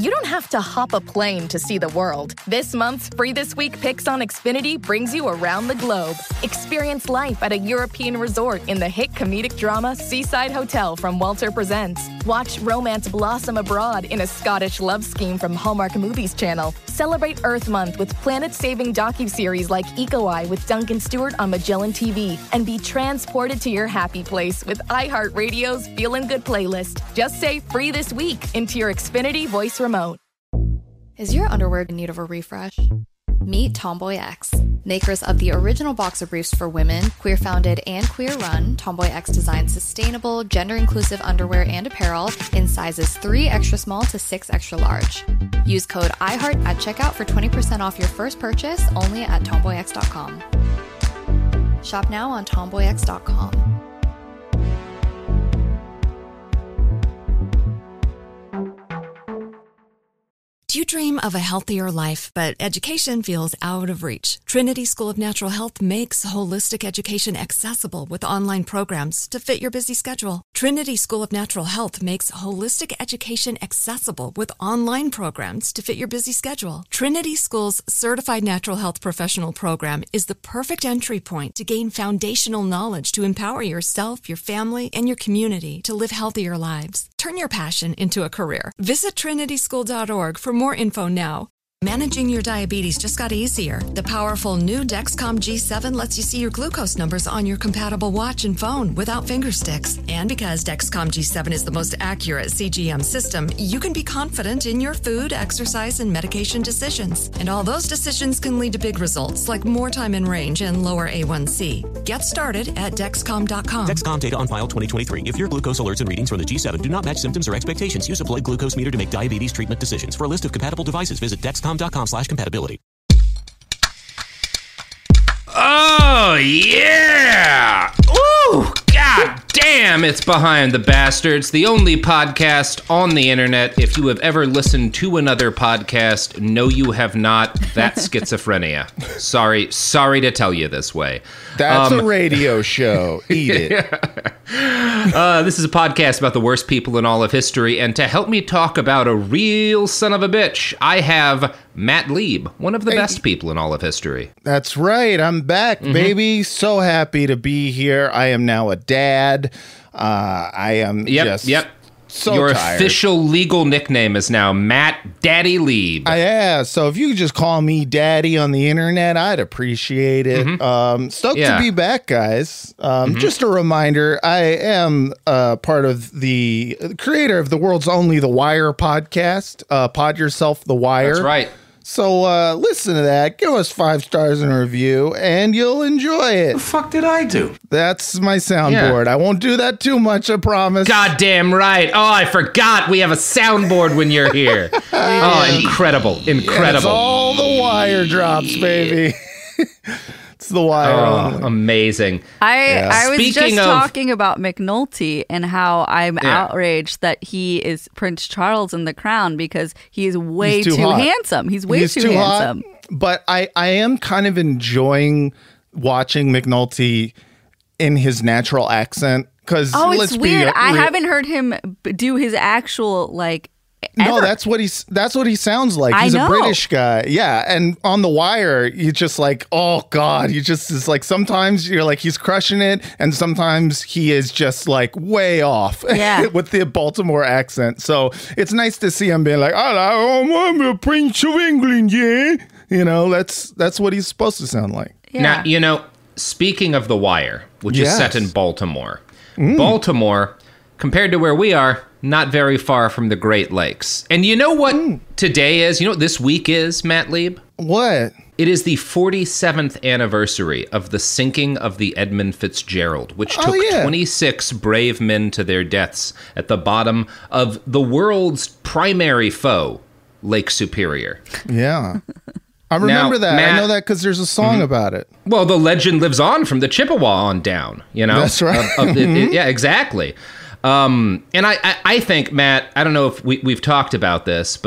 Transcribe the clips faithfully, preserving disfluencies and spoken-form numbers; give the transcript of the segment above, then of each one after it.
you don't have to hop a plane to see the world. This month's Free This Week Picks on Xfinity brings you around the globe. Experience life at a European resort in the hit comedic drama Seaside Hotel from Walter Presents. Watch romance blossom abroad in a Scottish love scheme from Hallmark Movies Channel. Celebrate Earth Month with planet-saving docuseries like Eco Eye with Duncan Stewart on Magellan T V. And be transported to your happy place with iHeartRadio's Feelin' Good playlist. Just say Free This Week into your Xfinity voice remote. Is your underwear in need of a refresh? Meet Tomboy X. Makers of the original boxer briefs for women, queer-founded and queer-run, Tomboy X designs sustainable, gender-inclusive underwear and apparel in sizes three extra small to six extra large. Use code iHeart at checkout for twenty percent off your first purchase only at tomboy x dot com. Shop now on tomboy x dot com. Do you dream of a healthier life, but education feels out of reach? Trinity School of Natural Health makes holistic education accessible with online programs to fit your busy schedule. Trinity School of Natural Health makes holistic education accessible with online programs to fit your busy schedule. Trinity School's Certified Natural Health Professional Program is the perfect entry point to gain foundational knowledge to empower yourself, your family, and your community to live healthier lives. Turn your passion into a career. Visit trinity school dot org for more info now. Managing your diabetes just got easier. The powerful new Dexcom G seven lets you see your glucose numbers on your compatible watch and phone without finger sticks. And because Dexcom G seven is the most accurate C G M system, you can be confident in your food, exercise, and medication decisions. And all those decisions can lead to big results, like more time in range and lower A one C. Get started at Dexcom dot com. Dexcom data on file twenty twenty-three. If your glucose alerts and readings from the G seven do not match symptoms or expectations, use a blood glucose meter to make diabetes treatment decisions. For a list of compatible devices, visit Dexcom dot com slash compatibility. Oh, yeah! Ooh, god damn, it's Behind the Bastards, the only podcast on the internet. If you have ever listened to another podcast, no, you have not. That's schizophrenia. Sorry, sorry to tell you this way. That's um, a radio show. Eat it. uh, this is a podcast about the worst people in all of history, and to help me talk about a real son of a bitch, I have Matt Lieb, one of the hey, best people in all of history. That's right. I'm back, mm-hmm. baby. So happy to be here. I am now a dad. Uh, I am yep, just yep. so Your tired. official legal nickname is now Matt Daddy Lieb. I am. So if you could just call me Daddy on the internet, I'd appreciate it. Mm-hmm. Um, stoked yeah. to be back, guys. Um, mm-hmm. Just a reminder, I am uh, part of the creator of the world's only The Wire podcast, uh, Pod Yourself The Wire. That's right. So uh, listen to that, give us five stars in a review, and you'll enjoy it. The fuck did I do? That's my soundboard. Yeah. I won't do that too much, I promise. Goddamn right. Oh, I forgot we have a soundboard when you're here. Oh, incredible, incredible. Yeah, it's all the wire drops, baby. It's the Wire. Oh, amazing. I, yeah. I was Speaking just of, talking about McNulty and how I'm yeah. outraged that he is Prince Charles in The Crown because he's way he's too, too hot. handsome. He's way he's too, too handsome. Hot, but I, I am kind of enjoying watching McNulty in his natural accent. Cause oh, it's let's weird. Be, I re- haven't heard him do his actual, like, ever. No, that's what he's. That's what he sounds like. I He's know. a British guy, yeah. And on The Wire, you just like, oh god, he just is like. Sometimes you're like he's crushing it, and sometimes he is just like way off, yeah. with the Baltimore accent. So it's nice to see him being like, oh, I'm a Prince of England, yeah. You know, that's that's what he's supposed to sound like. Yeah. Now, you know, speaking of The Wire, which yes. is set in Baltimore, mm. Baltimore, compared to where we are, not very far from the Great Lakes. And you know what mm. today is? You know what this week is, Matt Lieb? What? It is the forty-seventh anniversary of the sinking of the Edmund Fitzgerald, which took oh, yeah. twenty-six brave men to their deaths at the bottom of the world's primary foe, Lake Superior. Yeah. I remember now, that. Matt, I know that because there's a song mm-hmm. about it. Well, the legend lives on from the Chippewa on down, you know? That's right. Of, of, it, it, yeah, exactly. Um, and I, I, I think, Matt, I don't know if we, we've talked about this, but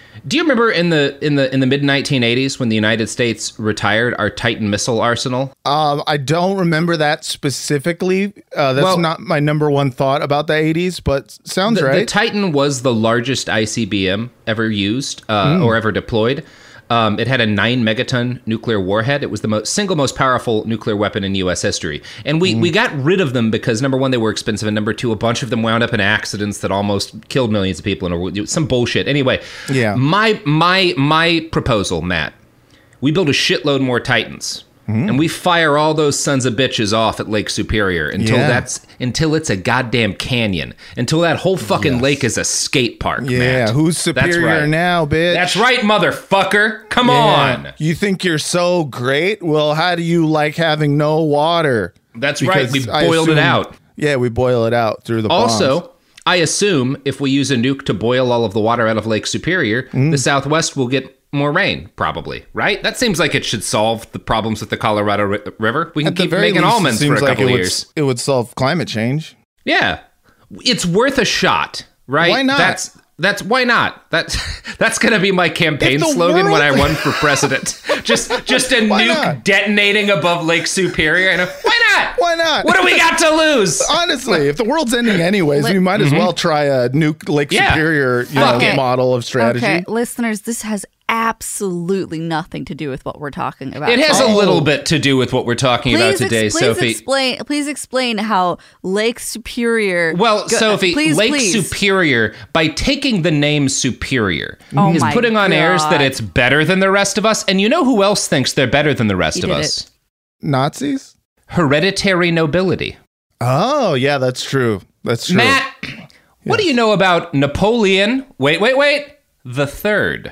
Do you remember in the in the in the mid nineteen eighties when the United States retired our Titan missile arsenal? Um, I don't remember that specifically. Uh, that's well, not my number one thought about the eighties, but sounds the, right. The Titan was the largest I C B M ever used uh, mm. or ever deployed. Um, it had a nine megaton nuclear warhead. It was the most, single most powerful nuclear weapon in U S history. And we, mm. we got rid of them because, number one, they were expensive, and number two, a bunch of them wound up in accidents that almost killed millions of people in a, some bullshit. Anyway, yeah. my my my proposal, Matt, we build a shitload more Titans. Mm. And we fire all those sons of bitches off at Lake Superior until yeah. that's until it's a goddamn canyon. Until that whole fucking yes. lake is a skate park, yeah, Matt. Who's superior right. now, bitch? That's right, motherfucker. Come yeah. on. You think you're so great? Well, how do you like having no water? That's because right. We boiled assume, it out. Yeah, we boil it out through the Also, ponds. I assume if we use a nuke to boil all of the water out of Lake Superior, mm. the Southwest will get more rain, probably, right? That seems like it should solve the problems with the Colorado ri- River. We can keep making least, almonds for a like couple it of would, years. It would solve climate change. Yeah. It's worth a shot, right? Why not? That's that's why not? That's that's going to be my campaign slogan world... when I run for president. just just a nuke not? detonating above Lake Superior. And a, why not? Why not? What do we got to lose? Honestly, if the world's ending anyways, we might as mm-hmm. well try a nuke Lake yeah. Superior you know, okay. model of strategy. Okay, listeners, this has absolutely nothing to do with what we're talking about. It has oh. a little bit to do with what we're talking please about today, ex- please Sophie. Explain, please explain how Lake Superior... Well, go- Sophie, please, Lake please. Superior, by taking the name Superior, oh is my putting on God. airs that it's better than the rest of us. And you know who else thinks they're better than the rest You of did us? It. Nazis? Hereditary nobility. Oh, yeah, that's true. That's true. Matt, yes. what do you know about Napoleon? Wait, wait, wait. The Third.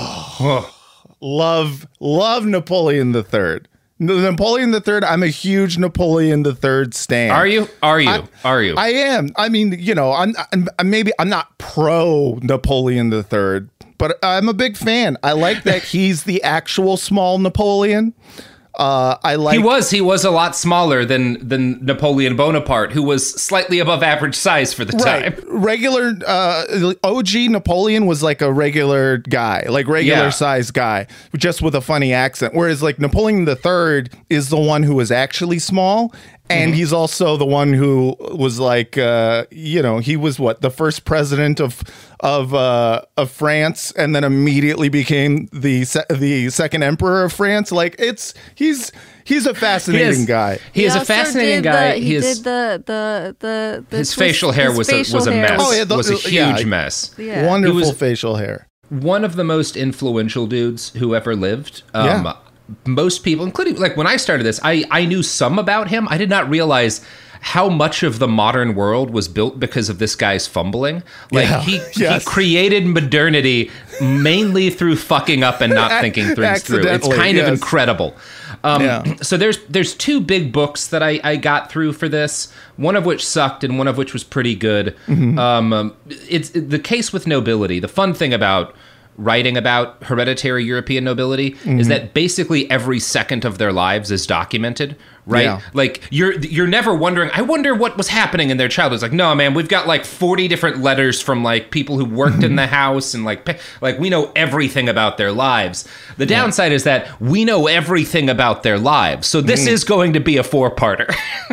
Oh, love, love Napoleon the Third. Napoleon the Third. I'm a huge Napoleon the Third stan. Are you? Are you? I, Are you? I am. I mean, you know, I'm, I'm maybe I'm not pro Napoleon the Third, but I'm a big fan. I like that he's the actual small Napoleon. Uh, I like he was he was a lot smaller than than Napoleon Bonaparte, who was slightly above average size for the right. time. Regular uh, O G Napoleon was like a regular guy, like regular yeah. size guy, just with a funny accent. Whereas like Napoleon the Third is the one who was actually small. And mm-hmm. he's also the one who was like, uh, you know, he was what the first president of of uh, of France, and then immediately became the se- the second emperor of France. Like it's he's he's a fascinating he is, guy. He, he is a fascinating guy. The, he, he did is, the the the, the his twist, facial hair his was facial a, was a hair. mess. Oh, yeah, the, was a huge yeah, mess. Yeah. Wonderful was, facial hair. One of the most influential dudes who ever lived. Um, yeah. Most people, including like when I started this, I, I knew some about him. I did not realize how much of the modern world was built because of this guy's fumbling. Like yeah. he, yes. he created modernity mainly through fucking up and not thinking things through. It's kind yes. of incredible. Um, yeah. So there's there's two big books that I, I got through for this, one of which sucked and one of which was pretty good. Mm-hmm. Um, it's the Case with Nobility. The fun thing about writing about hereditary European nobility mm-hmm. is that basically every second of their lives is documented, right? Yeah. Like you're you're never wondering, I wonder what was happening in their childhood. It's like, no, man, we've got like forty different letters from like people who worked in the house, and like like we know everything about their lives. The downside yeah. is that we know everything about their lives. So this mm. is going to be a four-parter.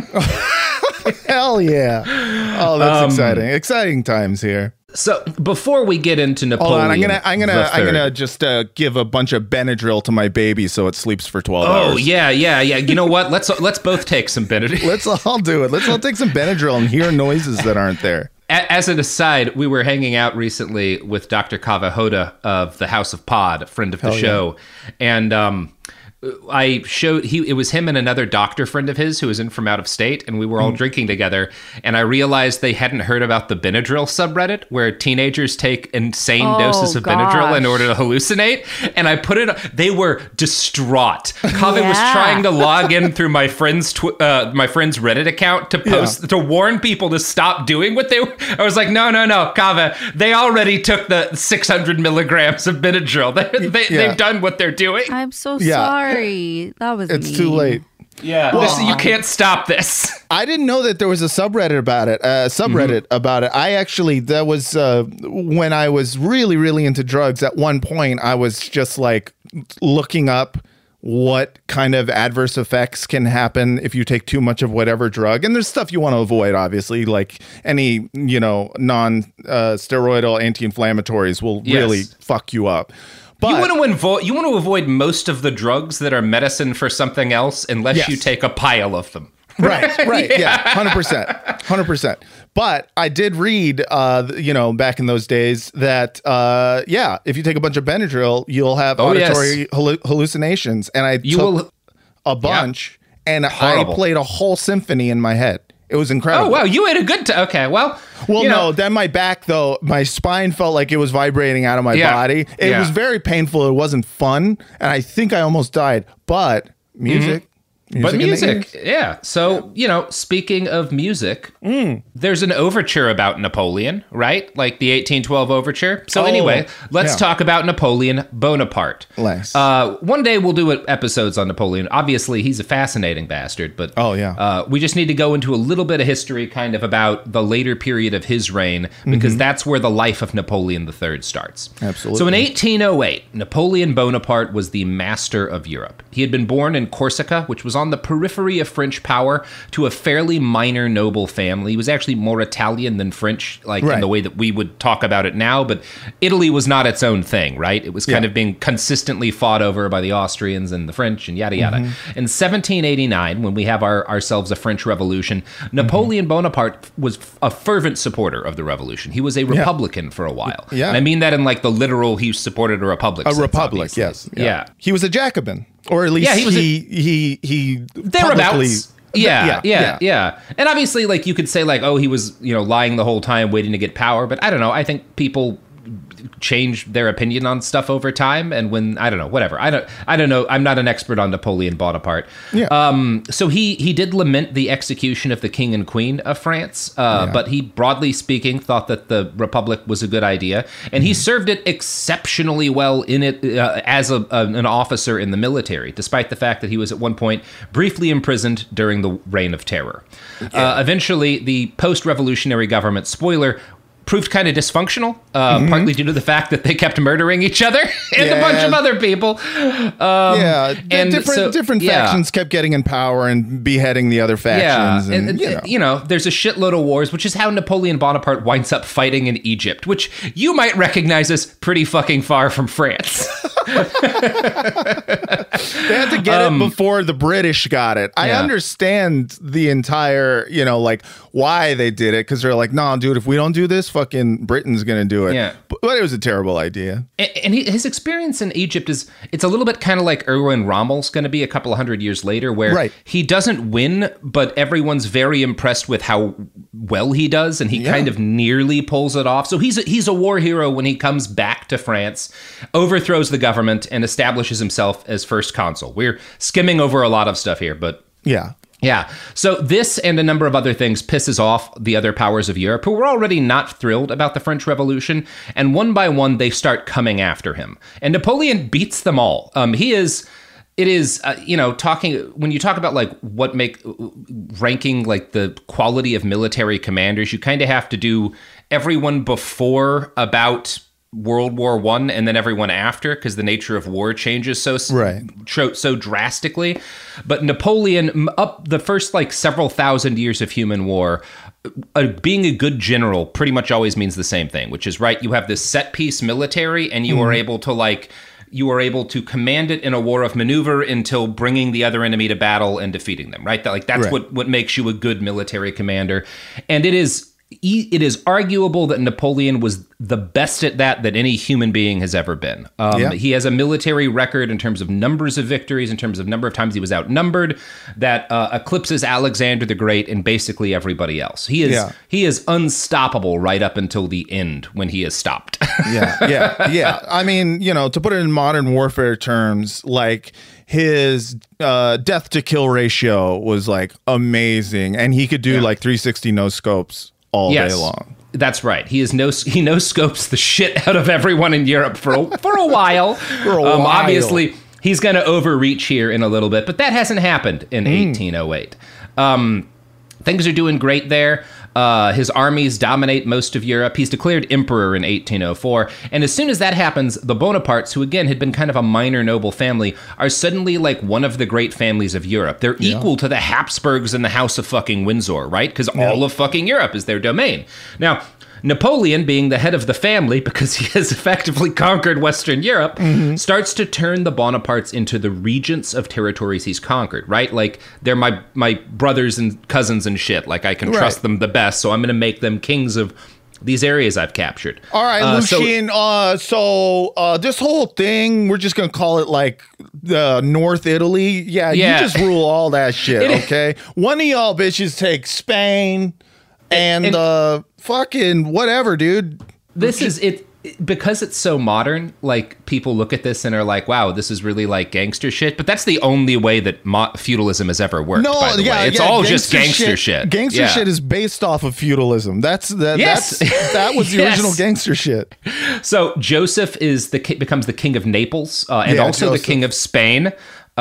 Hell yeah. Oh, that's um, exciting. Exciting times here. So before we get into Napoleon, Hold on, I'm gonna, I'm gonna, the I'm gonna just uh, give a bunch of Benadryl to my baby so it sleeps for twelve oh, hours. Oh yeah, yeah, yeah. You know what? Let's let's both take some Benadryl. Let's all do it. Let's all take some Benadryl and hear noises that aren't there. As an aside, we were hanging out recently with Doctor Kava Hoda of the House of Pod, a friend of the Hell show, yeah. and um. I showed he it was him and another doctor friend of his who was in from out of state, and we were all mm. drinking together, and I realized they hadn't heard about the Benadryl subreddit where teenagers take insane oh, doses of gosh. Benadryl in order to hallucinate, and I put it they were distraught. Kaveh yeah. was trying to log in through my friend's tw- uh, my friend's Reddit account to post yeah. to warn people to stop doing what they were. I was like, no, no, no, Kaveh, they already took the six hundred milligrams of Benadryl. They, they, yeah. They've done what they're doing. I'm so yeah. sorry. That was It's mean. too late. Yeah, Well, this, you can't stop this. I didn't know that there was a subreddit about it. Uh, subreddit mm-hmm. about it. I actually that was uh, when I was really, really into drugs. At one point, I was just like looking up what kind of adverse effects can happen if you take too much of whatever drug. And there's stuff you want to avoid, obviously, like any, you know, non-steroidal uh, anti-inflammatories will yes. really fuck you up. But you want to avoid you want to avoid most of the drugs that are medicine for something else unless yes. you take a pile of them. Right, right, yeah, one hundred percent, one hundred percent. But I did read, uh, you know, back in those days that, uh, yeah, if you take a bunch of Benadryl, you'll have oh, auditory yes. hallu- hallucinations. And I you took will, a bunch, yeah. and Horrible. I played a whole symphony in my head. It was incredible. Oh, wow, you had a good time. Okay, well. Well, you no, know. then my back, though, my spine felt like it was vibrating out of my yeah. body. It yeah. was very painful. It wasn't fun. And I think I almost died. But music. Mm-hmm. Music but music, yeah. So, yeah. you know, speaking of music, mm. there's an overture about Napoleon, right? Like the eighteen twelve overture. So oh, anyway, let's yeah. talk about Napoleon Bonaparte. Nice. Uh, one day we'll do episodes on Napoleon. Obviously, he's a fascinating bastard, but oh yeah, uh, we just need to go into a little bit of history kind of about the later period of his reign, because mm-hmm. that's where the life of Napoleon the Third starts. Absolutely. So in eighteen oh eight, Napoleon Bonaparte was the master of Europe. He had been born in Corsica, which was on the periphery of French power, to a fairly minor noble family. He was actually more Italian than French, like right. in the way that we would talk about it now, but Italy was not its own thing, right? It was kind yeah. of being consistently fought over by the Austrians and the French and yada yada. Mm-hmm. In seventeen eighty-nine, when we have our, ourselves a French Revolution, Napoleon mm-hmm. Bonaparte was a fervent supporter of the revolution. He was a Republican yeah. for a while. Yeah. And I mean that in like the literal, he supported a republic. A republic, yes. Yeah. yeah. He was a Jacobin. Or at least yeah, he was he, a, he he thereabouts. Yeah, yeah, yeah, yeah, yeah. And obviously, like, you could say, like, oh, he was, you know, lying the whole time waiting to get power. But I don't know. I think people change their opinion on stuff over time, and when I don't know, whatever. I don't, I don't know. I'm not an expert on Napoleon Bonaparte. Yeah. Um. So he he did lament the execution of the king and queen of France, uh, yeah. but he, broadly speaking, thought that the republic was a good idea, and he served it exceptionally well in it uh, as a, a an officer in the military, despite the fact that he was at one point briefly imprisoned during the Reign of Terror. Yeah. Uh, eventually, the post-revolutionary government, spoiler, proved kind of dysfunctional, uh, mm-hmm. partly due to the fact that they kept murdering each other and yeah. a bunch of other people. Um, yeah, and different so, different yeah. factions kept getting in power and beheading the other factions. Yeah, and, and, you, know. you know, there's a shitload of wars, which is how Napoleon Bonaparte winds up fighting in Egypt, which you might recognize as pretty fucking far from France. They had to get um, it before the British got it. I yeah. understand the entire, you know, like why they did it, because they're like, no, nah, dude, if we don't do this, fucking Britain's gonna do it. Yeah. But, but it was a terrible idea. And, and he, his experience in Egypt is, it's a little bit kind of like Erwin Rommel's going to be a couple of hundred years later, where right. he doesn't win, but everyone's very impressed with how well he does, and he yeah. kind of nearly pulls it off. So he's a, he's a war hero when he comes back to France, overthrows the government, and establishes himself as first consul. We're skimming over a lot of stuff here, but yeah. Yeah. So this and a number of other things pisses off the other powers of Europe, who were already not thrilled about the French Revolution. And one by one, they start coming after him. And Napoleon beats them all. Um, he is... It is, uh, you know, talking, when you talk about like what make, ranking like the quality of military commanders, you kind of have to do everyone before about World War One and then everyone after, because the nature of war changes so right. so, so drastically. But Napoleon, up the first like several thousand years of human war, uh, being a good general pretty much always means the same thing, which is, right, you have this set piece military, and you mm. are able to like, you are able to command it in a war of maneuver until bringing the other enemy to battle and defeating them, right? That, like, that's right. what, what makes you a good military commander. And it is it is arguable that Napoleon was the best at that that any human being has ever been. Um, yeah. He has a military record in terms of numbers of victories, in terms of number of times he was outnumbered, that uh, eclipses Alexander the Great and basically everybody else. He is yeah. he is unstoppable right up until the end, when he is stopped. yeah, yeah, yeah. I mean, you know, to put it in modern warfare terms, like, his uh, death to kill ratio was like amazing, and he could do yeah. like three sixty no scopes all yes, day long. That's right. He is no he no scopes the shit out of everyone in Europe for a, for a while. for a um, while. Obviously, he's going to overreach here in a little bit, but that hasn't happened in mm. eighteen oh eight. Um, things are doing great there. Uh, his armies dominate most of Europe. He's declared emperor in eighteen oh four. And as soon as that happens, the Bonapartes, who again had been kind of a minor noble family, are suddenly like one of the great families of Europe. They're yeah. equal to the Habsburgs and the House of fucking Windsor, right? Because yeah. all of fucking Europe is their domain. Now, Napoleon, being the head of the family, because he has effectively conquered Western Europe, mm-hmm. starts to turn the Bonapartes into the regents of territories he's conquered, right? Like, they're my my brothers and cousins and shit. Like, I can right. trust them the best, so I'm going to make them kings of these areas I've captured. All right, uh, Lucien, so, uh, so uh, this whole thing, we're just going to call it, like, the North Italy. Yeah, yeah, you just rule all that shit, it, okay? One of y'all bitches take Spain and... and uh, fucking whatever, dude. This is it because it's so modern. Like, people look at this and are like, "Wow, this is really like gangster shit." But that's the only way that mo- feudalism has ever worked. No, by the yeah, way. it's yeah, all just gangster shit. shit. Gangster yeah. shit is based off of feudalism. That's that. Yes. That's, that was the yes. original gangster shit. So Joseph is the becomes the king of Naples uh, and yeah, also Joseph. the king of Spain.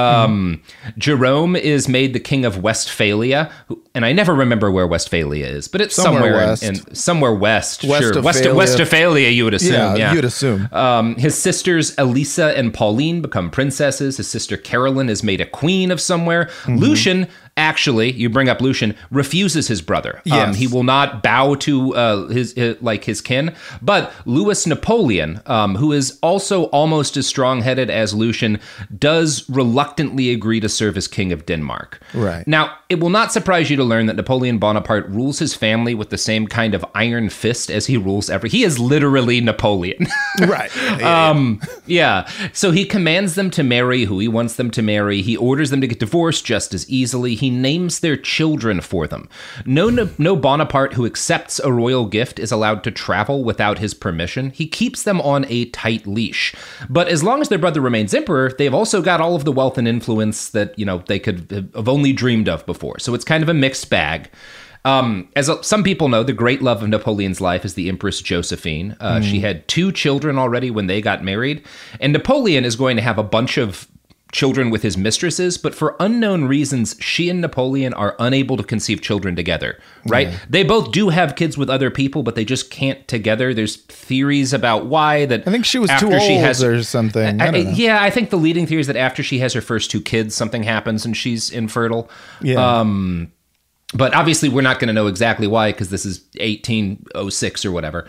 Um, mm. Jerome is made the king of Westphalia, who, and I never remember where Westphalia is, but it's somewhere, somewhere west. In, in somewhere west. Sure, West Westphalia, you would assume. Yeah, yeah. you'd assume. Um, his sisters Elisa and Pauline become princesses. His sister Caroline is made a queen of somewhere. Mm-hmm. Lucian. Actually, you bring up Lucian, refuses his brother. Yes. Um, he will not bow to uh, his, his like his kin. But Louis Napoleon, um, who is also almost as strong-headed as Lucian, does reluctantly agree to serve as king of Denmark. Right. Now, it will not surprise you to learn that Napoleon Bonaparte rules his family with the same kind of iron fist as he rules every... He is literally Napoleon. Right. um, yeah. So he commands them to marry who he wants them to marry. He orders them to get divorced just as easily. He names their children for them. No, no, no Bonaparte who accepts a royal gift is allowed to travel without his permission. He keeps them on a tight leash. But as long as their brother remains emperor, they've also got all of the wealth and influence that, you know, they could have only dreamed of before. So it's kind of a mixed bag. Um, as some people know, the great love of Napoleon's life is the Empress Josephine. Uh, mm. She had two children already when they got married. And Napoleon is going to have a bunch of children with his mistresses, but for unknown reasons, she and Napoleon are unable to conceive children together, right? Yeah. They both do have kids with other people, but they just can't together. There's theories about why that. I think she was too old she has, or something. I I, don't know. Yeah, I think the leading theory is that after she has her first two kids, something happens and she's infertile. Yeah. Um, But obviously, we're not going to know exactly why because this is eighteen oh six or whatever.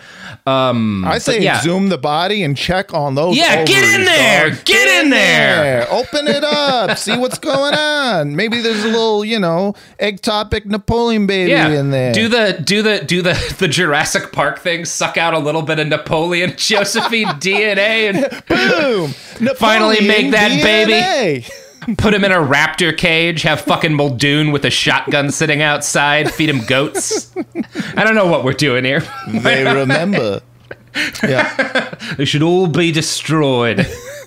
Um, I say yeah. exhume the body and check on those. Yeah, ovaries, get in there. Get, get in there. there. Open it up. See what's going on. Maybe there's a little, you know, ectopic Napoleon baby yeah. in there. Do the do the do the the Jurassic Park thing. Suck out a little bit of Napoleon Josephine D N A and boom. Napoleon finally make that D N A. Baby. Put him in a raptor cage, have fucking Muldoon with a shotgun sitting outside, feed him goats. I don't know what we're doing here. They remember. Yeah. They should all be destroyed.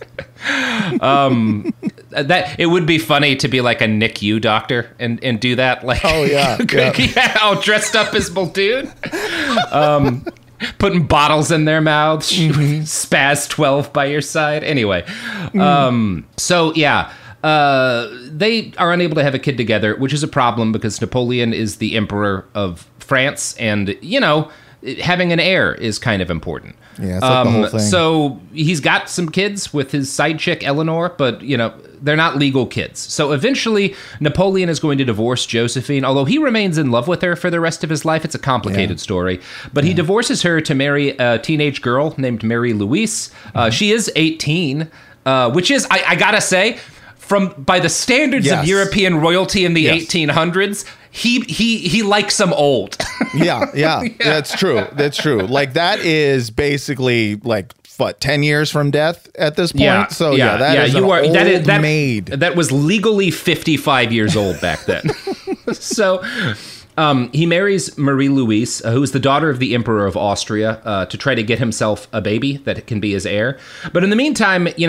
um that it would be funny to be like a N I C U doctor and and do that, like, oh yeah, yeah. yeah all dressed up as Muldoon. Um putting bottles in their mouths. Mm-hmm. Spaz twelve by your side. Anyway, mm. um so yeah. Uh, they are unable to have a kid together, which is a problem because Napoleon is the emperor of France, and, you know, having an heir is kind of important. Yeah, it's like um, the whole thing. So he's got some kids with his side chick, Eleanor, but, you know, they're not legal kids. So eventually, Napoleon is going to divorce Josephine, although he remains in love with her for the rest of his life. It's a complicated yeah. story. But yeah. he divorces her to marry a teenage girl named Mary Louise. Uh, mm-hmm. She is eighteen, uh, which is, I, I gotta say... From by the standards yes. of European royalty in the yes. eighteen hundreds, he he he likes them old. yeah, yeah, yeah, that's true. That's true. Like that is basically like what ten years from death at this point. Yeah, so yeah, yeah, that yeah, is you an are old that is that maid. That was legally fifty-five years old back then. so. Um, he marries Marie Louise, uh, who is the daughter of the Emperor of Austria, uh, to try to get himself a baby that can be his heir. But in the meantime, you know,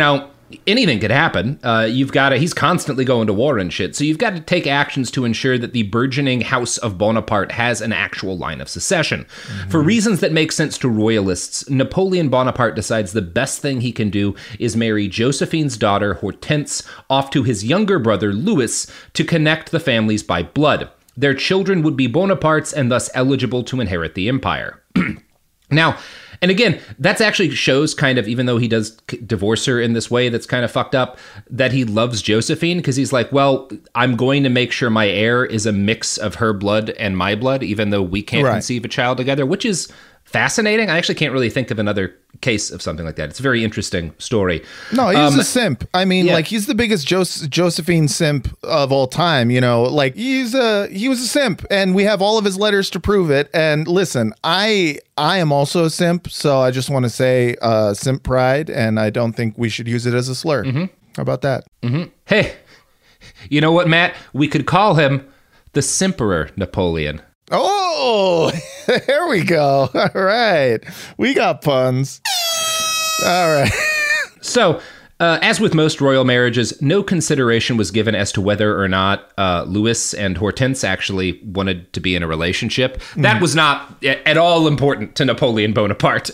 anything could happen. Uh, you've got to, he's constantly going to war and shit. So you've got to take actions to ensure that the burgeoning House of Bonaparte has an actual line of succession. Mm-hmm. For reasons that make sense to royalists, Napoleon Bonaparte decides the best thing he can do is marry Josephine's daughter, Hortense, off to his younger brother, Louis, to connect the families by blood. Their children would be Bonapartes and thus eligible to inherit the empire. Now, and again, that's actually shows kind of, even though he does divorce her in this way that's kind of fucked up, that he loves Josephine, because he's like, well, I'm going to make sure my heir is a mix of her blood and my blood, even though we can't right. conceive a child together, which is fascinating. I actually can't really think of another case of something like that. It's a very interesting story. No, he's um, a simp. I mean, yeah. like he's the biggest Jos- Josephine simp of all time. You know, like he's a he was a simp, and we have all of his letters to prove it. And listen, I I am also a simp, so I just want to say uh, simp pride, and I don't think we should use it as a slur. Mm-hmm. How about that? Mm-hmm. Hey, you know what, Matt? We could call him the Simperer Napoleon. Oh, there we go. All right. We got puns. All right. So, uh, as with most royal marriages, no consideration was given as to whether or not uh, Louis and Hortense actually wanted to be in a relationship. That mm. was not at all important to Napoleon Bonaparte.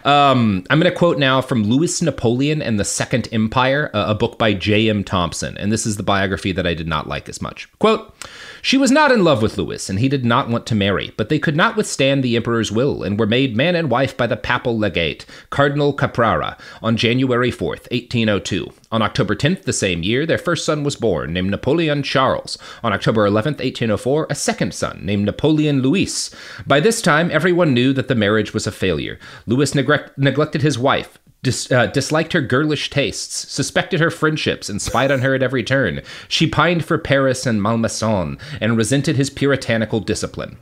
Um, I'm going to quote now from Louis Napoleon and the Second Empire, uh, a book by J M Thompson. And this is the biography that I did not like as much. Quote, "She was not in love with Louis, and he did not want to marry, but they could not withstand the emperor's will, and were made man and wife by the papal legate, Cardinal Caprara, on January fourth, eighteen oh two. On October tenth the same year, their first son was born, named Napoleon Charles. On October eleventh, eighteen oh four, a second son, named Napoleon Louis. By this time, everyone knew that the marriage was a failure. Louis neglect- neglected his wife, Dis, uh, disliked her girlish tastes, suspected her friendships, and spied on her at every turn. She pined for Paris and Malmaison, and resented his puritanical discipline."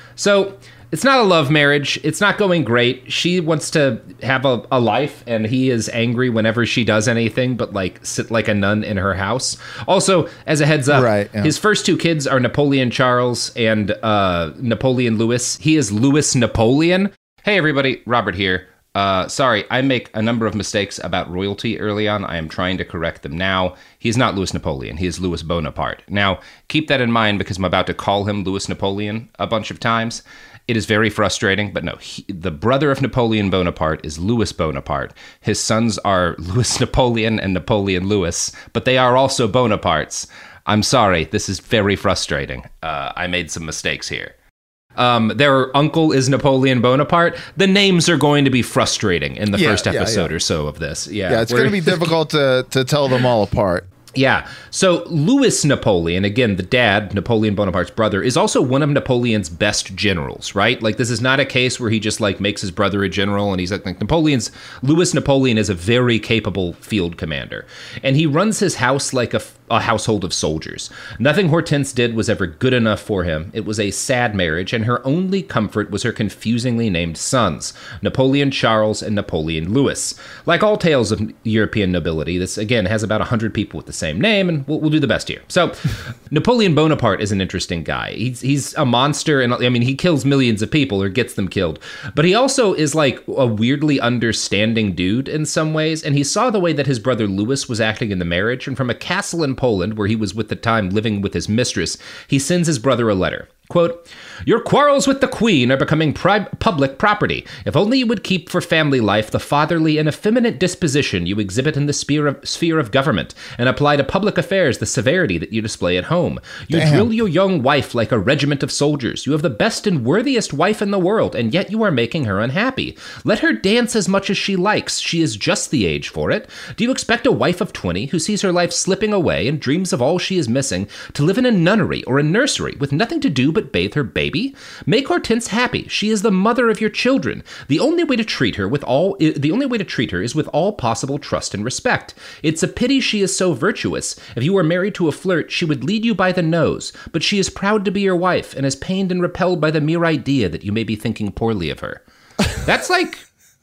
So, it's not a love marriage. It's not going great. She wants to have a, a life, and he is angry whenever she does anything but, like, sit like a nun in her house. Also, as a heads up, right, yeah. his first two kids are Napoleon Charles and uh, Napoleon Louis. He is Louis Napoleon. Hey, everybody. Robert here. Uh, sorry, I make a number of mistakes about royalty early on. I am trying to correct them now. He's not Louis Napoleon. He is Louis Bonaparte. Now, keep that in mind because I'm about to call him Louis Napoleon a bunch of times. It is very frustrating, but no, he, the brother of Napoleon Bonaparte is Louis Bonaparte. His sons are Louis Napoleon and Napoleon Louis, but they are also Bonapartes. I'm sorry, this is very frustrating. Uh, I made some mistakes here. Um, their uncle is Napoleon Bonaparte. The names are going to be frustrating in the yeah, first episode yeah, yeah. or so of this. Yeah, yeah it's going to be difficult to, to tell them all apart. Yeah. So Louis Napoleon, again, the dad, Napoleon Bonaparte's brother, is also one of Napoleon's best generals, right? Like, this is not a case where he just, like, makes his brother a general and he's like, like Napoleon's, Louis Napoleon is a very capable field commander. And he runs his house like a, a household of soldiers. Nothing Hortense did was ever good enough for him. It was a sad marriage, and her only comfort was her confusingly named sons, Napoleon Charles and Napoleon Louis. Like all tales of European nobility, this, again, has about one hundred people with the same name, and we'll, we'll do the best here. So, Napoleon Bonaparte is an interesting guy. He's he's a monster, and I mean, he kills millions of people or gets them killed. But he also is like a weirdly understanding dude in some ways, and he saw the way that his brother Louis was acting in the marriage, and from a castle in Poland, where he was with the time living with his mistress, he sends his brother a letter. Quote, "Your quarrels with the queen are becoming pri- public property. If only you would keep for family life the fatherly and effeminate disposition you exhibit in the sphere of, sphere of government, and apply to public affairs the severity that you display at home. You Damn. drill your young wife like a regiment of soldiers. You have the best and worthiest wife in the world, and yet you are making her unhappy. Let her dance as much as she likes. She is just the age for it. Do you expect a wife of twenty, who sees her life slipping away and dreams of all she is missing, to live in a nunnery or a nursery with nothing to do but bathe her baby? Make Hortense happy. She is the mother of your children. The only way to treat her with all the only way to treat her is with all possible trust and respect. It's a pity she is so virtuous. If you were married to a flirt, she would lead you by the nose, but she is proud to be your wife and is pained and repelled by the mere idea that you may be thinking poorly of her." That's like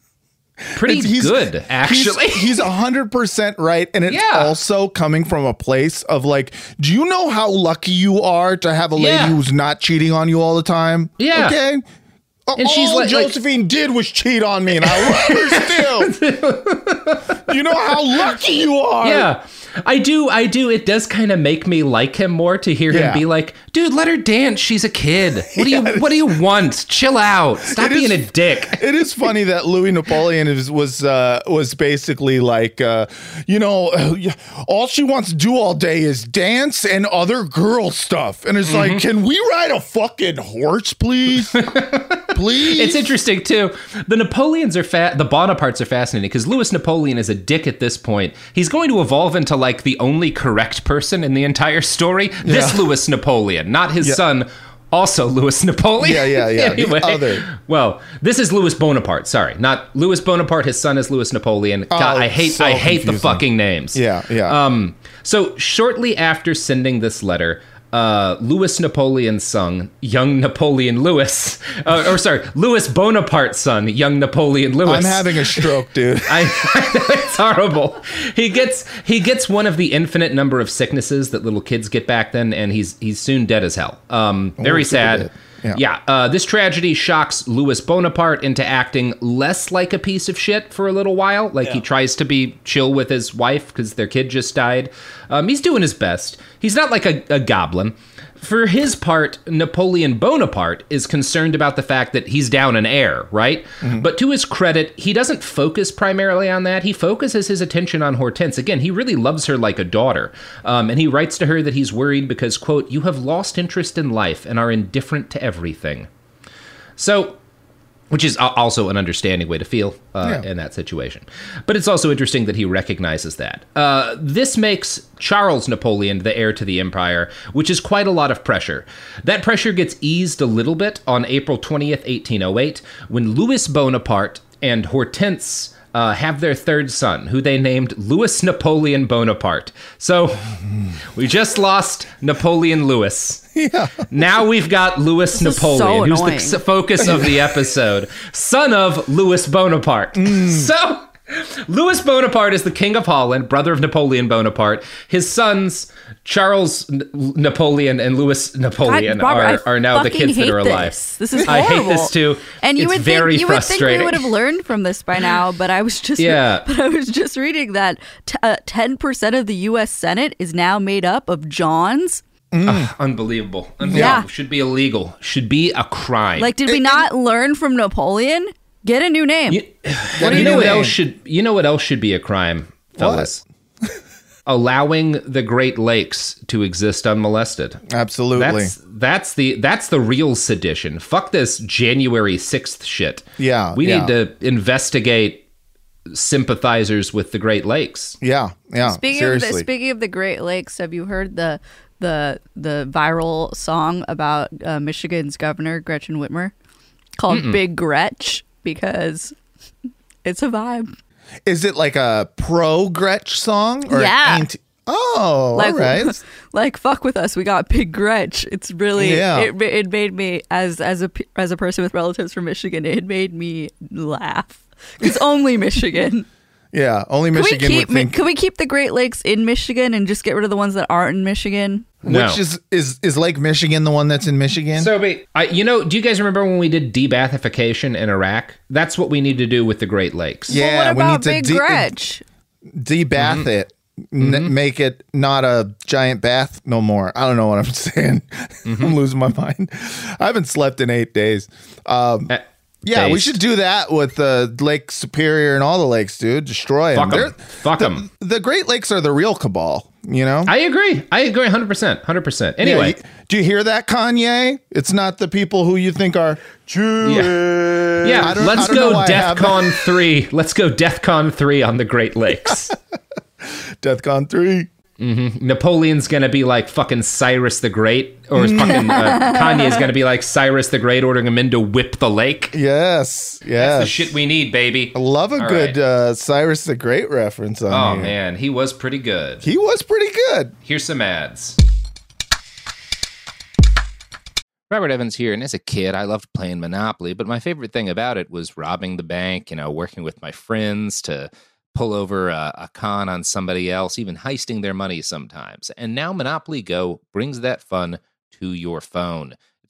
pretty he's, good, actually. He's, he's one hundred percent right. And it's yeah. also coming from a place of like, do you know how lucky you are to have a lady yeah. who's not cheating on you all the time? Yeah. Okay. And all she's like, Josephine like, did was cheat on me, and I love her still. You know how lucky you are. Yeah, I do. I do. It does kind of make me like him more to hear Yeah. him be like, dude, let her dance. She's a kid. What do you What do you want? Chill out. Stop It being is- a dick. It is funny that Louis Napoleon is, was uh, was basically like, uh, you know, all she wants to do all day is dance and other girl stuff. And it's Mm-hmm. like, can we ride a fucking horse, please? Please? It's interesting too. The Napoleons are fa- the Bonapartes are fascinating because Louis Napoleon is a dick at this point. He's going to evolve into like the only correct person in the entire story. This Yeah. Louis Napoleon, not his Yeah. son. Also, Louis Napoleon. Yeah, yeah, yeah. The Anyway, other. well, this is Louis Bonaparte. Sorry, not Louis Bonaparte. His son is Louis Napoleon. God, Oh, I hate, so I hate the confusing. fucking names. Yeah, yeah. Um. So shortly after sending this letter, uh, Louis Napoleon's son, young Napoleon Louis, uh, or sorry, Louis Bonaparte's son, young Napoleon Louis. I'm having a stroke, dude. I, I know it's horrible. He gets he gets one of the infinite number of sicknesses that little kids get back then, and he's he's soon dead as hell. Um, very super sad. dead. Yeah. Yeah. Uh, this tragedy shocks Louis Bonaparte into acting less like a piece of shit for a little while. Like he tries to be chill with his wife because their kid just died. Um, he's doing his best. He's not like a, a goblin. For his part, Napoleon Bonaparte is concerned about the fact that he's down an heir, right? Mm-hmm. But to his credit, he doesn't focus primarily on that. He focuses his attention on Hortense. Again, he really loves her like a daughter. Um, and he writes to her that he's worried because, quote, you have lost interest in life and are indifferent to everything. So, which is also an understanding way to feel uh, Yeah. in that situation. But it's also interesting that he recognizes that. Uh, this makes Charles Napoleon the heir to the empire, which is quite a lot of pressure. That pressure gets eased a little bit on April twentieth, eighteen oh eight, when Louis Bonaparte and Hortense Uh, have their third son, who they named Louis Napoleon Bonaparte. So we just lost Napoleon Louis. Yeah. Now we've got Louis This is Napoleon, so who's the annoying. s- focus of the episode, son of Louis Bonaparte. So Louis Bonaparte is the king of Holland, brother of Napoleon Bonaparte. His sons, Charles N- Napoleon and Louis Napoleon, God, Robert, are, I are now the fucking kids that hate are alive. this. This is I hate horrible. this too. And you it's would very think you would think frustrating. we would have learned from this by now, but I was just Yeah. but I was just reading that t- uh, ten percent of the U S Senate is now made up of Johns. Ugh, unbelievable. Unbelievable. Yeah. Should be illegal. Should be a crime. Like, did we not learn from Napoleon? Get a new name. you, Get a you know new what name. else should you know what else should be a crime, fellas? Allowing the Great Lakes to exist unmolested. Absolutely. That's that's the that's the real sedition. Fuck this January sixth shit. Yeah, We yeah. need to investigate sympathizers with the Great Lakes. yeah, yeah. Speaking seriously. of the, speaking of the Great Lakes, have you heard the the the viral song about uh, Michigan's governor Gretchen Whitmer called Mm-mm. Big Gretch because it's a vibe. Is it like a pro Gretsch song? Or Yeah. Ain't- oh, Like, all right. like fuck with us. We got Big Gretch. It's really Yeah. it, it made me as as a p- as a person with relatives from Michigan. It made me laugh. It's only Michigan. Yeah, only Can we Michigan keep would think. can we keep the Great Lakes in Michigan and just get rid of the ones that aren't in Michigan? No. Which is is is Lake Michigan the one that's in Michigan? So, but, I, you know, do you guys remember when we did debathification in Iraq? That's what we need to do with the Great Lakes. Yeah, well, what we about need to Big de- Gretch? debath Mm-hmm. it. N- make it not a giant bath no more. I don't know what I'm saying. Mm-hmm. I'm losing my mind. I haven't slept in eight days. Um, Uh, yeah, we days. should do that with uh, Lake Superior and all the lakes, dude. Destroy them. Fuck 'em. Fuck the, 'em. The Great Lakes are the real cabal, you know? I agree. I agree one hundred percent. one hundred percent. Anyway. Yeah, you- do you hear that, Kanye? It's not the people who you think are Jewish. Yeah, I don't- let's I don't know go why I have- DEFCON three. Let's go DEFCON three on the Great Lakes. DEFCON three. Napoleon's gonna be like fucking Cyrus the Great, or fucking uh, Kanye's gonna be like Cyrus the Great, ordering him in to whip the lake. Yes, yes. That's the shit we need, baby. I love a All good right. uh, Cyrus the Great reference on Oh here. man, he was pretty good. He was pretty good. Here's some ads. Robert Evans here, and as a kid, I loved playing Monopoly, but my favorite thing about it was robbing the bank, you know, working with my friends to pull over a, a con on somebody else, even heisting their money sometimes. And now Monopoly Go brings that fun to your phone. It's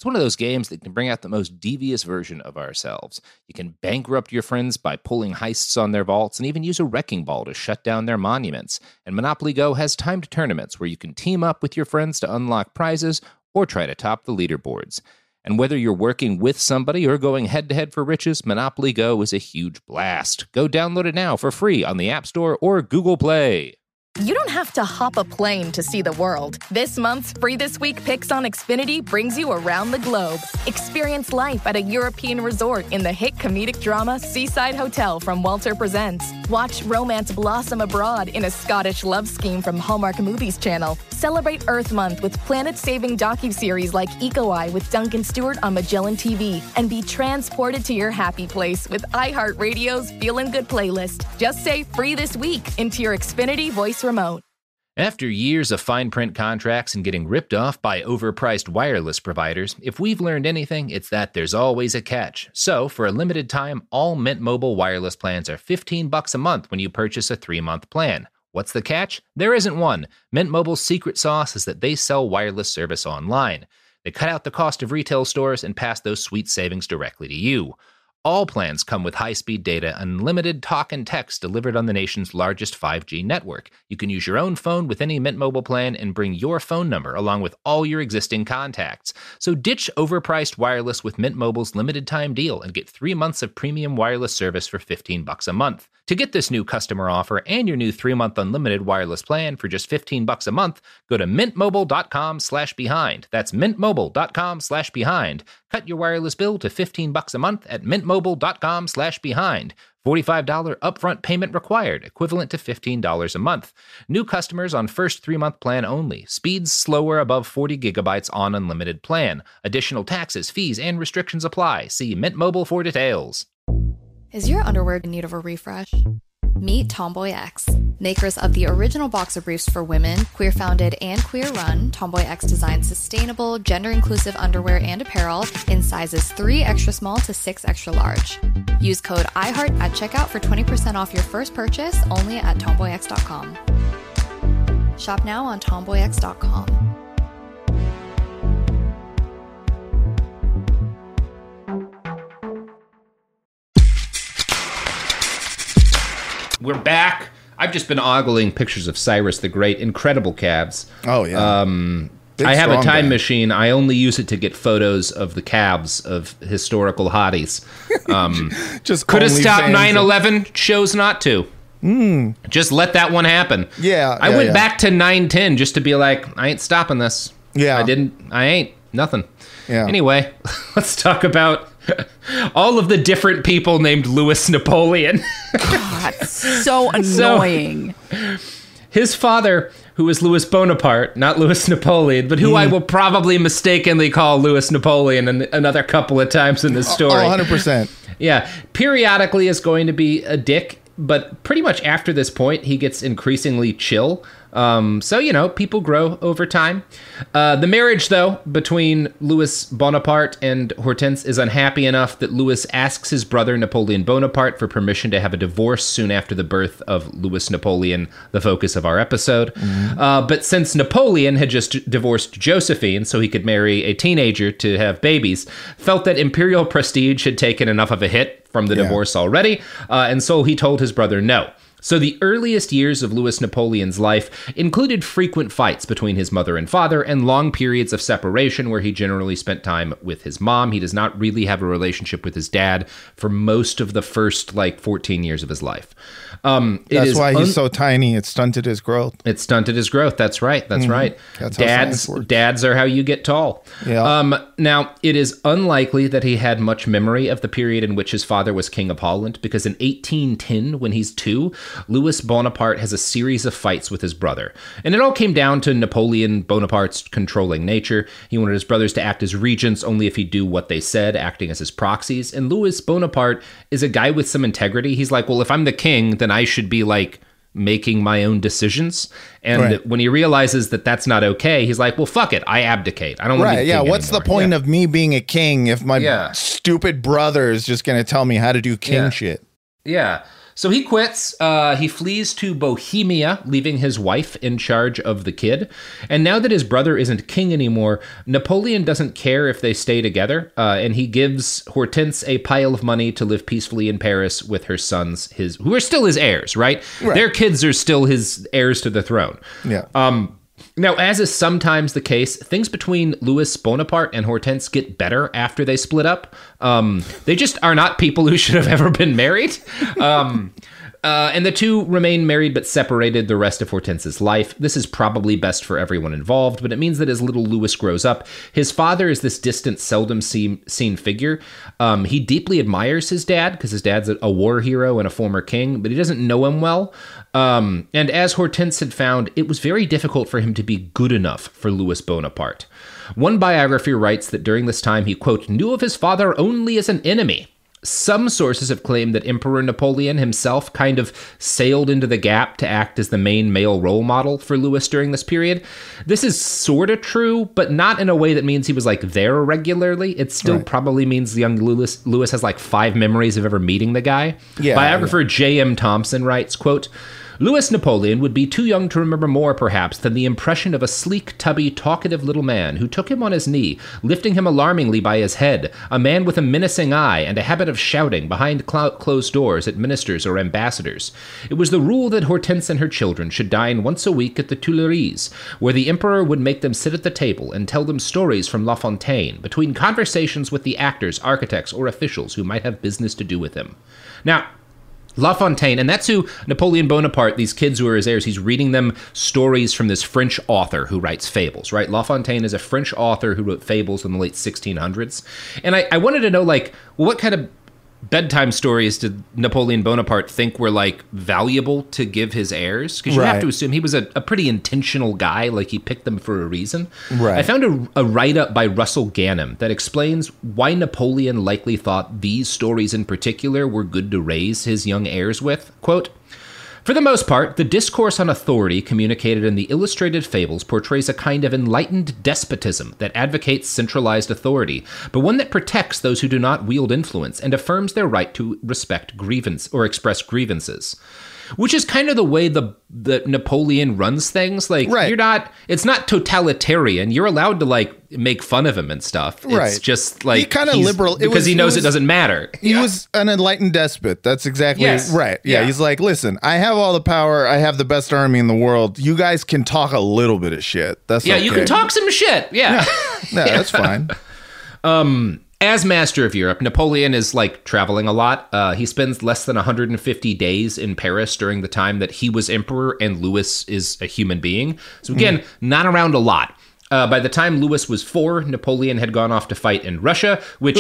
It's one of those games that can bring out the most devious version of ourselves. You can bankrupt your friends by pulling heists on their vaults and even use a wrecking ball to shut down their monuments. And Monopoly Go has timed tournaments where you can team up with your friends to unlock prizes or try to top the leaderboards. And whether you're working with somebody or going head-to-head for riches, Monopoly Go is a huge blast. Go download it now for free on the App Store or Google Play. You don't have to hop a plane to see the world. This month's Free This Week Picks on Xfinity brings you around the globe. Experience life at a European resort in the hit comedic drama Seaside Hotel from Walter Presents. Watch romance blossom abroad in a Scottish love scheme from Hallmark Movies Channel. Celebrate Earth Month with planet-saving docuseries like Eco Eye with Duncan Stewart on Magellan T V. And be transported to your happy place with iHeartRadio's Feelin' Good playlist. Just say Free This Week into your Xfinity voice remote. After years of fine print contracts and getting ripped off by overpriced wireless providers, if we've learned anything, it's that there's always a catch. So, for a limited time, all Mint Mobile wireless plans are fifteen bucks a month when you purchase a three-month plan. What's the catch? There isn't one. Mint Mobile's secret sauce is that they sell wireless service online. They cut out the cost of retail stores and pass those sweet savings directly to you. All plans come with high-speed data, unlimited talk and text delivered on the nation's largest five G network. You can use your own phone with any Mint Mobile plan and bring your phone number along with all your existing contacts. So ditch overpriced wireless with Mint Mobile's limited-time deal and get three months of premium wireless service for fifteen bucks a month. To get this new customer offer and your new three-month unlimited wireless plan for just fifteen bucks a month, go to mintmobile.com slash behind. That's mintmobile.com slash behind. Cut your wireless bill to fifteen bucks a month at mintmobile.com slash behind. forty-five dollars upfront payment required, equivalent to fifteen dollars a month. New customers on first three-month plan only. Speeds slower above forty gigabytes on unlimited plan. Additional taxes, fees, and restrictions apply. See Mint Mobile for details. Is your underwear in need of a refresh? Meet Tomboy X, makers of the original boxer briefs for women, queer-founded and queer-run. Tomboy X designs sustainable, gender-inclusive underwear and apparel in sizes three extra small to six extra large. Use code iHeart at checkout for twenty percent off your first purchase only at tomboy x dot com. Shop now on tomboy x dot com. We're back. I've just been ogling pictures of Cyrus the Great. Incredible calves. Oh, yeah. Um, Big, I have a time guy. machine. I only use it to get photos of the calves of historical hotties. Um, Just could have only stopped fans nine of- eleven, chose not to. Mm. Just let that one happen. Yeah, I yeah, went yeah. back to nine ten just to be like, I ain't stopping this. Yeah. I didn't. I ain't. Nothing. Yeah. Anyway, let's talk about all of the different people named Louis Napoleon. God, so annoying. So, his father, who was Louis Bonaparte, not Louis Napoleon, but who Mm. I will probably mistakenly call Louis Napoleon an, another couple of times in this story. Oh, one hundred percent. Yeah, periodically is going to be a dick, but pretty much after this point, he gets increasingly chill. Um, so, you know, people grow over time. Uh, the marriage, though, between Louis Bonaparte and Hortense is unhappy enough that Louis asks his brother Napoleon Bonaparte for permission to have a divorce soon after the birth of Louis Napoleon, the focus of our episode. Mm-hmm. Uh, but since Napoleon had just divorced Josephine so he could marry a teenager to have babies, felt that imperial prestige had taken enough of a hit from the Yeah. divorce already, uh, and so he told his brother no. So the earliest years of Louis Napoleon's life included frequent fights between his mother and father and long periods of separation where he generally spent time with his mom. He does not really have a relationship with his dad for most of the first, like, fourteen years of his life. Um, it That's is why he's un- so tiny. It stunted his growth. It stunted his growth. That's right. That's Mhm. right. That's how dads, science works. dads are how you get tall. Yeah. Um, now, it is unlikely that he had much memory of the period in which his father was king of Holland, because in eighteen ten, when he's two, Louis Bonaparte has a series of fights with his brother. And it all came down to Napoleon Bonaparte's controlling nature. He wanted his brothers to act as regents only if he'd do what they said, acting as his proxies. And Louis Bonaparte is a guy with some integrity. He's like, well, if I'm the king, then I should be like making my own decisions. And Right. when he realizes that that's not okay, he's like, well, fuck it. I abdicate. I don't want to be Right. the Yeah. king What's anymore. the point Yeah. of me being a king if my Yeah. stupid brother is just going to tell me how to do king Yeah. shit? Yeah. So he quits. Uh, he flees to Bohemia, leaving his wife in charge of the kid. And now that his brother isn't king anymore, Napoleon doesn't care if they stay together. Uh, and he gives Hortense a pile of money to live peacefully in Paris with her sons, his who are still his heirs, right? right? Their kids are still his heirs to the throne. Yeah. Um. Now, as is sometimes the case, things between Louis Bonaparte and Hortense get better after they split up. Um, they just are not people who should have ever been married. Um, uh, and the two remain married but separated the rest of Hortense's life. This is probably best for everyone involved, but it means that as little Louis grows up, his father is this distant, seldom seen, seen figure. Um, he deeply admires his dad because his dad's a, a war hero and a former king, but he doesn't know him well. Um, and as Hortense had found, it was very difficult for him to be good enough for Louis Bonaparte. One biographer writes that during this time he, quote, knew of his father only as an enemy. Some sources have claimed that Emperor Napoleon himself kind of sailed into the gap to act as the main male role model for Louis during this period. This is sort of true, but not in a way that means he was like there regularly. It still right. probably means the young Louis, Louis has like five memories of ever meeting the guy. Yeah, Biographer yeah. J M Thompson writes, quote, Louis Napoleon would be too young to remember more, perhaps, than the impression of a sleek, tubby, talkative little man who took him on his knee, lifting him alarmingly by his head, a man with a menacing eye and a habit of shouting behind cl- closed doors at ministers or ambassadors. It was the rule that Hortense and her children should dine once a week at the Tuileries, where the emperor would make them sit at the table and tell them stories from La Fontaine, between conversations with the actors, architects, or officials who might have business to do with him. Now, La Fontaine, and that's who Napoleon Bonaparte, these kids who are his heirs, he's reading them stories from this French author who writes fables, right? La Fontaine is a French author who wrote fables in the late sixteen hundreds. And I, I wanted to know, like, well, what kind of bedtime stories did Napoleon Bonaparte think were, like, valuable to give his heirs? Because you right. have to assume he was a, a pretty intentional guy, like he picked them for a reason. Right. I found a, a write-up by Russell Ganem that explains why Napoleon likely thought these stories in particular were good to raise his young heirs with. Quote, for the most part, the discourse on authority communicated in the illustrated fables portrays a kind of enlightened despotism that advocates centralized authority, but one that protects those who do not wield influence and affirms their right to respect grievance or express grievances. Which is kind of the way the that Napoleon runs things. Like, right. you're not, it's not totalitarian. You're allowed to, like, make fun of him and stuff. It's right. just like, kind of liberal. Because was, he knows it, was, it doesn't matter. He yeah. was an enlightened despot. That's exactly yes. right. Yeah, yeah. He's like, listen, I have all the power. I have the best army in the world. You guys can talk a little bit of shit. That's Yeah, okay. you can talk some shit. Yeah. Yeah, yeah that's fine. Um, As master of Europe, Napoleon is, like, traveling a lot. Uh, he spends less than one hundred fifty days in Paris during the time that he was emperor and Louis is a human being. So again, mm. not around a lot. Uh, by the time Louis was four, Napoleon had gone off to fight in Russia, which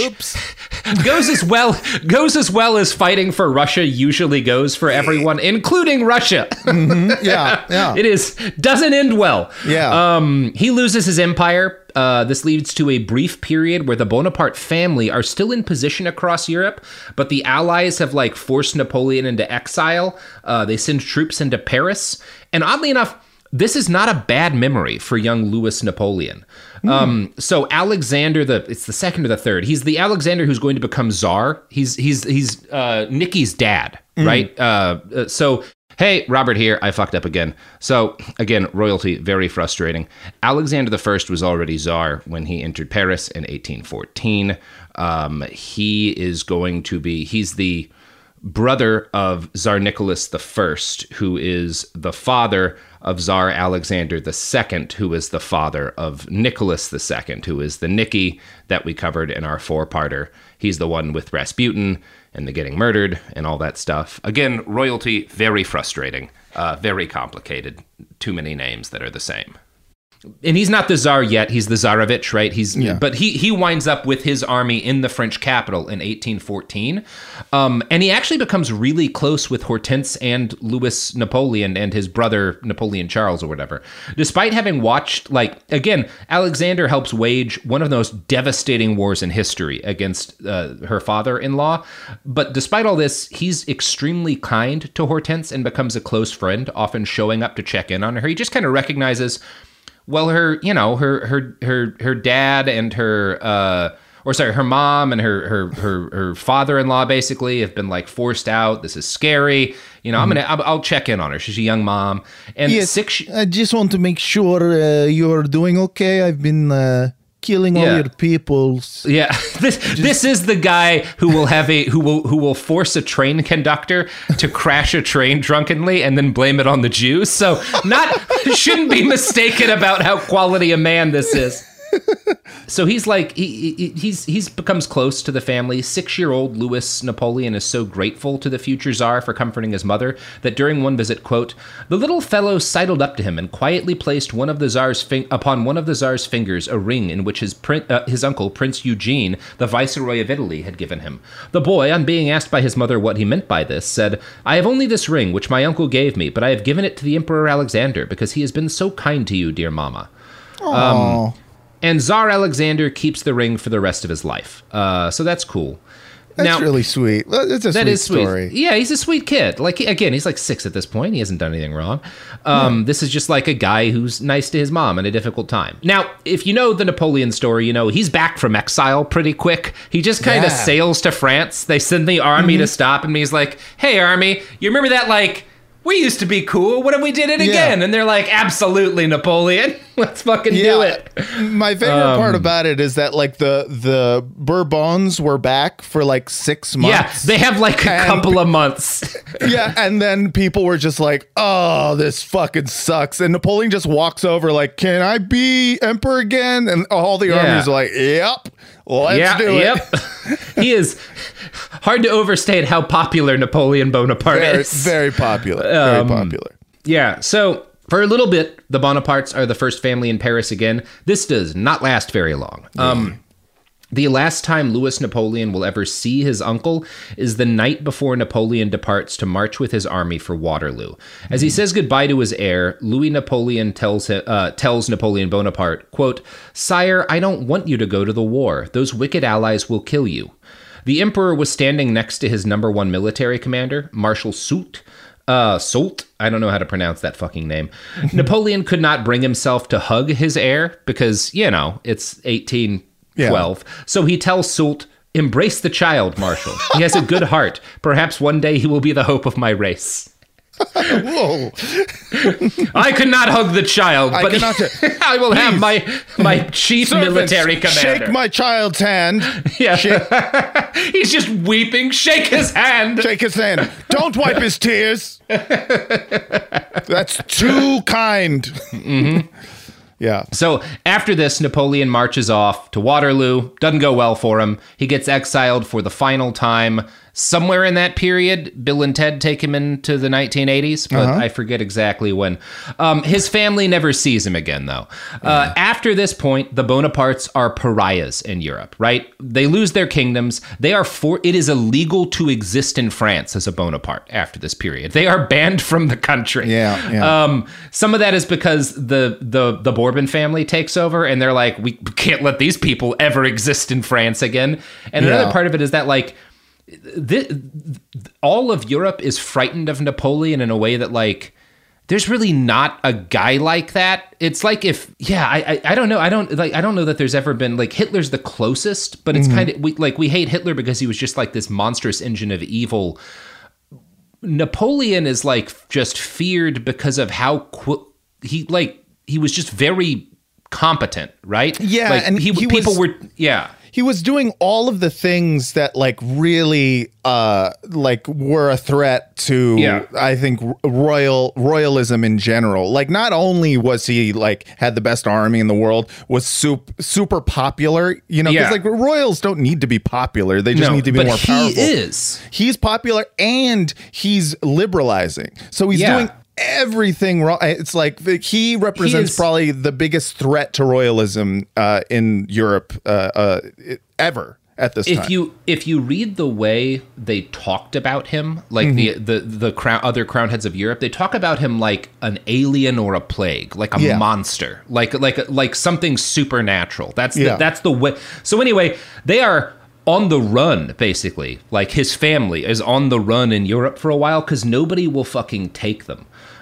goes as well goes as well as fighting for Russia usually goes for everyone, including Russia. Mm-hmm. Yeah, yeah. It is doesn't end well. Yeah. Um, he loses his empire. Uh, this leads to a brief period where the Bonaparte family are still in position across Europe, but the Allies have, like, forced Napoleon into exile. Uh, they send troops into Paris, and oddly enough, this is not a bad memory for young Louis Napoleon. Mm. Um, so Alexander, the it's the second or the third. He's the Alexander who's going to become Tsar. He's he's he's uh, Nikki's dad, mm. right? Uh, uh, so hey, Robert here. I fucked up again. So again, royalty, very frustrating. Alexander the First was already Tsar when he entered Paris in eighteen fourteen. Um, he is going to be. He's the brother of Tsar Nicholas the First, who is the father of Tsar Alexander the Second, who is the father of Nicholas the Second, who is the Nicky that we covered in our four-parter. He's the one with Rasputin and the getting murdered and all that stuff. Again, royalty, very frustrating, uh, very complicated. Too many names that are the same. And he's not the Tsar yet. He's the Tsarevich, right? He's, yeah. But he he winds up with his army in the French capital in eighteen fourteen. Um, and he actually becomes really close with Hortense and Louis Napoleon and his brother Napoleon Charles or whatever. Despite having watched, like, again, Alexander helps wage one of the most devastating wars in history against uh, her father-in-law. But despite all this, he's extremely kind to Hortense and becomes a close friend, often showing up to check in on her. He just kind of recognizes... Well, her, you know, her, her, her, her dad and her, uh, or sorry, her mom and her her her, her father-in-law basically have been like forced out. This is scary. You know, mm-hmm. I'm gonna I'll, I'll check in on her. She's a young mom. And yes, six. I just want to make sure uh, you're doing okay. I've been. Uh... killing all yeah. your peoples. Yeah, this Just, this is the guy who will have a who will who will force a train conductor to crash a train drunkenly and then blame it on the Jews. So not shouldn't be mistaken about how quality a man this is. So he's like he, he he's he's becomes close to the family. Six-year-old Louis Napoleon is so grateful to the future Tsar for comforting his mother that during one visit, quote, the little fellow sidled up to him and quietly placed one of the Tsar's fin- upon one of the Tsar's fingers a ring in which his prin- uh, his uncle Prince Eugene, the Viceroy of Italy, had given him. The boy, on being asked by his mother what he meant by this, said, "I have only this ring which my uncle gave me, but I have given it to the Emperor Alexander because he has been so kind to you, dear Mama." Aww. Um, And Tsar Alexander keeps the ring for the rest of his life. Uh, so that's cool. That's now, really sweet. It's a that sweet is sweet story. Yeah, he's a sweet kid. Like, again, he's like six at this point. He hasn't done anything wrong. Um, yeah. This is just like a guy who's nice to his mom in a difficult time. Now, if you know the Napoleon story, you know he's back from exile pretty quick. He just kind of yeah. sails to France. They send the army mm-hmm. to stop him. He's like, hey, army, you remember that, like, we used to be cool. What if we did it again? Yeah. And they're like, absolutely, Napoleon. Let's fucking yeah. do it. My favorite um, part about it is that like the the Bourbons were back for like six months. Yeah, they have like a and, couple of months. Yeah, and then people were just like, oh, this fucking sucks. And Napoleon just walks over like, can I be emperor again? And all the yeah. armies are like, yep, let's yeah, do it. Yep. He is hard to overstate how popular Napoleon Bonaparte very, is. Very popular. Very um, popular. Yeah, so for a little bit, the Bonapartes are the first family in Paris again. This does not last very long. Mm. Um, the last time Louis Napoleon will ever see his uncle is the night before Napoleon departs to march with his army for Waterloo. As he says goodbye to his heir, Louis Napoleon tells him, uh, tells Napoleon Bonaparte, quote, "Sire, I don't want you to go to the war. Those wicked allies will kill you." The emperor was standing next to his number one military commander, Marshal Soult. Uh, Soult? I don't know how to pronounce that fucking name. Napoleon could not bring himself to hug his heir because, you know, it's eighteen twelve. Yeah. So he tells Soult, "Embrace the child, Marshal. He has a good heart. Perhaps one day he will be the hope of my race." Whoa. I could not hug the child, but I, cannot, I will Please. have my my chief Servants, military commander. Shake my child's hand. Yeah. Shake. He's just weeping. Shake his hand. Shake his hand. Don't wipe his tears. That's too kind. Mm-hmm. Yeah. So after this, Napoleon marches off to Waterloo. Doesn't go well for him. He gets exiled for the final time. Somewhere in that period, Bill and Ted take him into the nineteen eighties, but uh-huh. I forget exactly when. Um, his family never sees him again, though. Uh, yeah. After this point, the Bonapartes are pariahs in Europe, right? They lose their kingdoms. They are for. It is illegal to exist in France as a Bonaparte after this period. They are banned from the country. Yeah, yeah. Um, some of that is because the the the Bourbon family takes over, and they're like, we can't let these people ever exist in France again. And yeah. another part of it is that, like, This, all of Europe is frightened of Napoleon in a way that, like, there's really not a guy like that. It's like if, yeah, I, I, I don't know. I don't like, I don't know that there's ever been, like, Hitler's the closest, but it's mm-hmm. kind of, we, like, we hate Hitler because he was just like this monstrous engine of evil. Napoleon is like just feared because of how qu- he, like, he was just very competent, right? Yeah. Like, and he, he people was- were, yeah. He was doing all of the things that like really uh, like were a threat to, yeah. I think, royal royalism in general. Like, not only was he like had the best army in the world, was super, super popular, you know, because yeah. like royals don't need to be popular. They just no, need to be but more he powerful. is. He's popular and he's liberalizing. So he's yeah. doing everything wrong. It's like the, he represents he is, probably the biggest threat to royalism uh, in Europe uh, uh, ever at this if time. If you if you read the way they talked about him, like mm-hmm. the the the crown, other crown heads of Europe, they talk about him like an alien or a plague, like a yeah. monster, like like like something supernatural. That's the, yeah. that's the way. So anyway, they are on the run, basically. Like, his family is on the run in Europe for a while because nobody will fucking take them.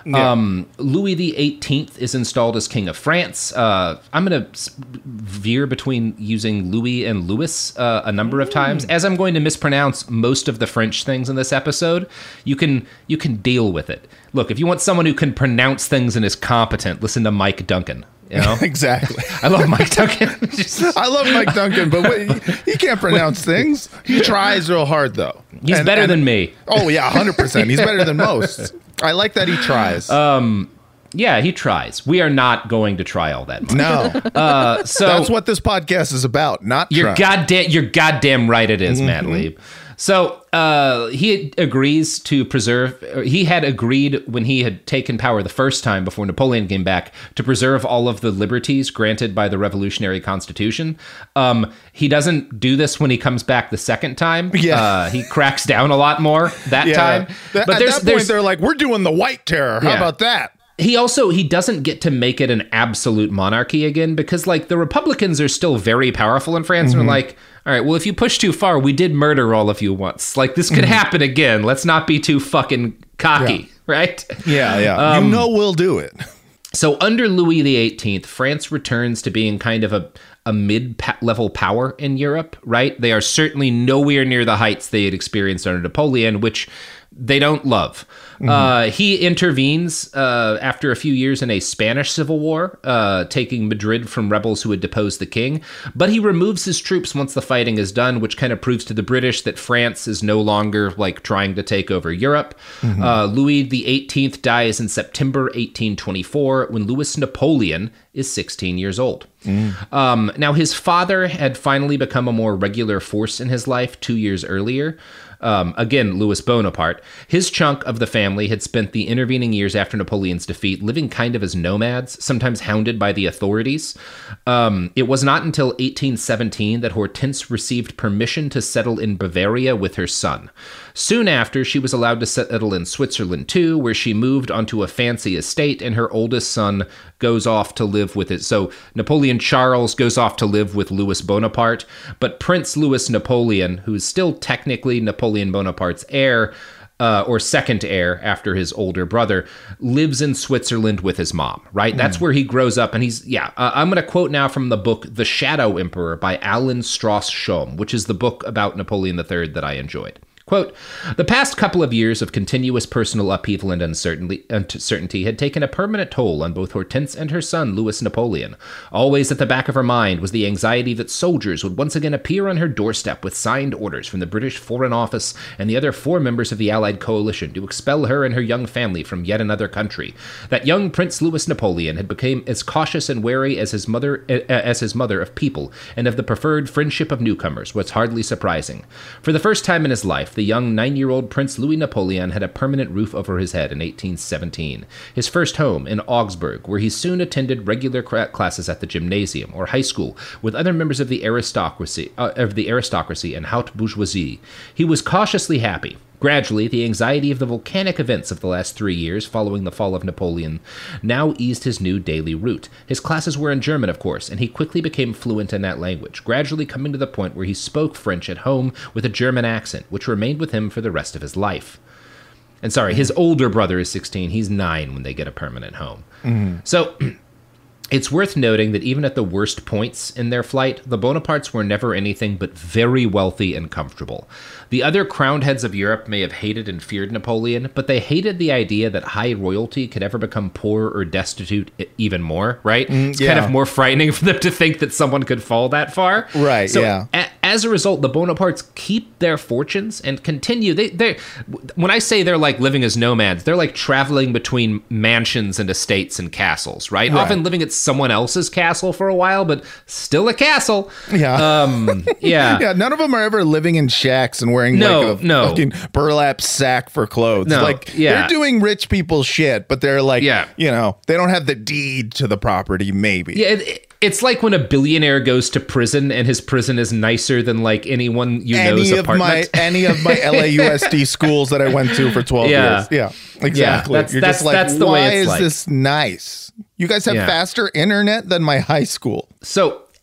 Yeah. Um, Louis the eighteenth is installed as King of France. Uh, I'm going to veer between using Louis and Louis uh, a number of times. As I'm going to mispronounce most of the French things in this episode, you can you can deal with it. Look, if you want someone who can pronounce things and is competent, listen to Mike Duncan. You know? Exactly. I love Mike Duncan. I love Mike Duncan, but wait, he can't pronounce things. He tries real hard, though. He's and, better and, than me. Oh, yeah, one hundred percent. He's better than most. I like that he tries. Um, yeah, he tries. We are not going to try all that much. No. Uh, so that's what this podcast is about, not you're trying. goddamn, you're goddamn right it is, mm-hmm. Matt Lieb. So uh, he agrees to preserve, he had agreed when he had taken power the first time before Napoleon came back to preserve all of the liberties granted by the Revolutionary Constitution. Um, he doesn't do this when he comes back the second time. Yeah. Uh, he cracks down a lot more that yeah. time. Th- but At there's, that point, there's, they're like, we're doing the white terror. How yeah. about that? He also, he doesn't get to make it an absolute monarchy again because, like, the Republicans are still very powerful in France mm-hmm. and are like, all right, well, if you push too far, we did murder all of you once. Like, this could mm-hmm. happen again. Let's not be too fucking cocky, yeah. right? Yeah, yeah. Um, you know we'll do it. So under Louis the eighteenth, France returns to being kind of a, a mid-level power in Europe, right? They are certainly nowhere near the heights they had experienced under Napoleon, which they don't love. Mm-hmm. Uh, he intervenes uh, after a few years in a Spanish civil war, uh, taking Madrid from rebels who had deposed the king. But he removes his troops once the fighting is done, which kind of proves to the British that France is no longer like trying to take over Europe. Mm-hmm. Uh, Louis the eighteenth dies in September eighteen twenty-four when Louis Napoleon is sixteen years old. Mm. Um, now, his father had finally become a more regular force in his life two years earlier. Um, again, Louis Bonaparte. His chunk of the family had spent the intervening years after Napoleon's defeat living kind of as nomads, sometimes hounded by the authorities. Um, it was not until eighteen seventeen that Hortense received permission to settle in Bavaria with her son. Soon after, she was allowed to settle in Switzerland too, where she moved onto a fancy estate, and her oldest son goes off to live with it. So Napoleon Charles goes off to live with Louis Bonaparte, but Prince Louis Napoleon, who is still technically Napoleon Bonaparte's heir, uh, or second heir after his older brother, lives in Switzerland with his mom, right? Mm. That's where he grows up. And he's, yeah, uh, I'm going to quote now from the book The Shadow Emperor by Alan Strauss-Schoem, which is the book about Napoleon the Third that I enjoyed. Quote, the past couple of years of continuous personal upheaval and uncertainty, uncertainty had taken a permanent toll on both Hortense and her son, Louis Napoleon. Always at the back of her mind was the anxiety that soldiers would once again appear on her doorstep with signed orders from the British Foreign Office and the other four members of the Allied coalition to expel her and her young family from yet another country. That young Prince Louis Napoleon had become as cautious and wary as his mother as his mother of people and of the preferred friendship of newcomers was hardly surprising. For the first time in his life, the young nine-year-old Prince Louis Napoleon had a permanent roof over his head in eighteen seventeen, his first home in Augsburg, where he soon attended regular classes at the gymnasium or high school with other members of the aristocracy, uh, of the aristocracy and haute bourgeoisie. He was cautiously happy. Gradually, the anxiety of the volcanic events of the last three years following the fall of Napoleon now eased his new daily route. His classes were in German, of course, and he quickly became fluent in that language, gradually coming to the point where he spoke French at home with a German accent, which remained with him for the rest of his life. And sorry, his older brother is sixteen. He's nine when they get a permanent home. Mm-hmm. So it's worth noting that even at the worst points in their flight, the Bonapartes were never anything but very wealthy and comfortable. The other crowned heads of Europe may have hated and feared Napoleon, but they hated the idea that high royalty could ever become poor or destitute even more, right? Mm, it's yeah. kind of more frightening for them to think that someone could fall that far. Right, so yeah. A- as a result, the Bonapartes keep their fortunes and continue. They, they, when I say they're like living as nomads, they're like traveling between mansions and estates and castles, right? right. Often living at someone else's castle for a while, but still a castle. Yeah. Um, yeah. yeah. None of them are ever living in shacks and wearing no, like a no. fucking burlap sack for clothes. No, like yeah. they're doing rich people shit, but they're like, yeah. you know, they don't have the deed to the property, maybe. Yeah. It, it, It's like when a billionaire goes to prison and his prison is nicer than like anyone you any know's of apartment. My, any of my L A U S D schools that I went to for twelve yeah. years. Yeah, exactly. Yeah, that's, You're that's, just like, that's the why way it's is like. this nice? You guys have yeah. faster internet than my high school. So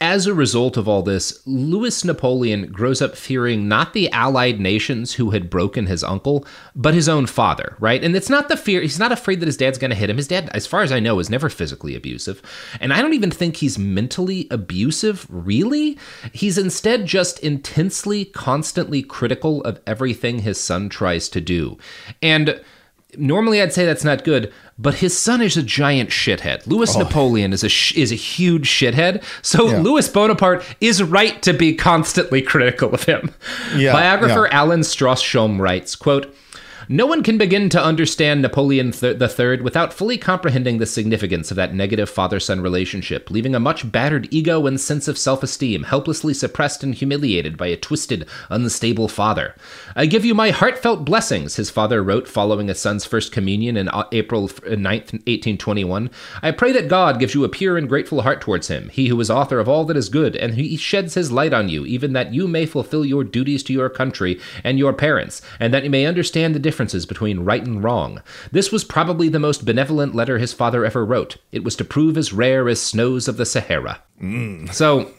as a result of all this, Louis Napoleon grows up fearing not the allied nations who had broken his uncle, but his own father, right? And it's not the fear, he's not afraid that his dad's going to hit him. His dad, as far as I know, was never physically abusive. And I don't even think he's mentally abusive, really. He's instead just intensely, constantly critical of everything his son tries to do. And normally I'd say that's not good, but his son is a giant shithead. Louis oh. Napoleon is a sh- is a huge shithead. So yeah. Louis Bonaparte is right to be constantly critical of him. Yeah, Biographer yeah. Alan Strauss-Schulm writes, quote, "No one can begin to understand Napoleon the Third without fully comprehending the significance of that negative father-son relationship, leaving a much battered ego and sense of self-esteem, helplessly suppressed and humiliated by a twisted, unstable father. I give you my heartfelt blessings," his father wrote following his son's first communion in April ninth, eighteen twenty-one. "I pray that God gives you a pure and grateful heart towards him, he who is author of all that is good, and he sheds his light on you, even that you may fulfill your duties to your country and your parents, and that you may understand the difference between right and wrong. This was probably the most benevolent letter his father ever wrote. It was to prove as rare as snows of the Sahara." Mm. So,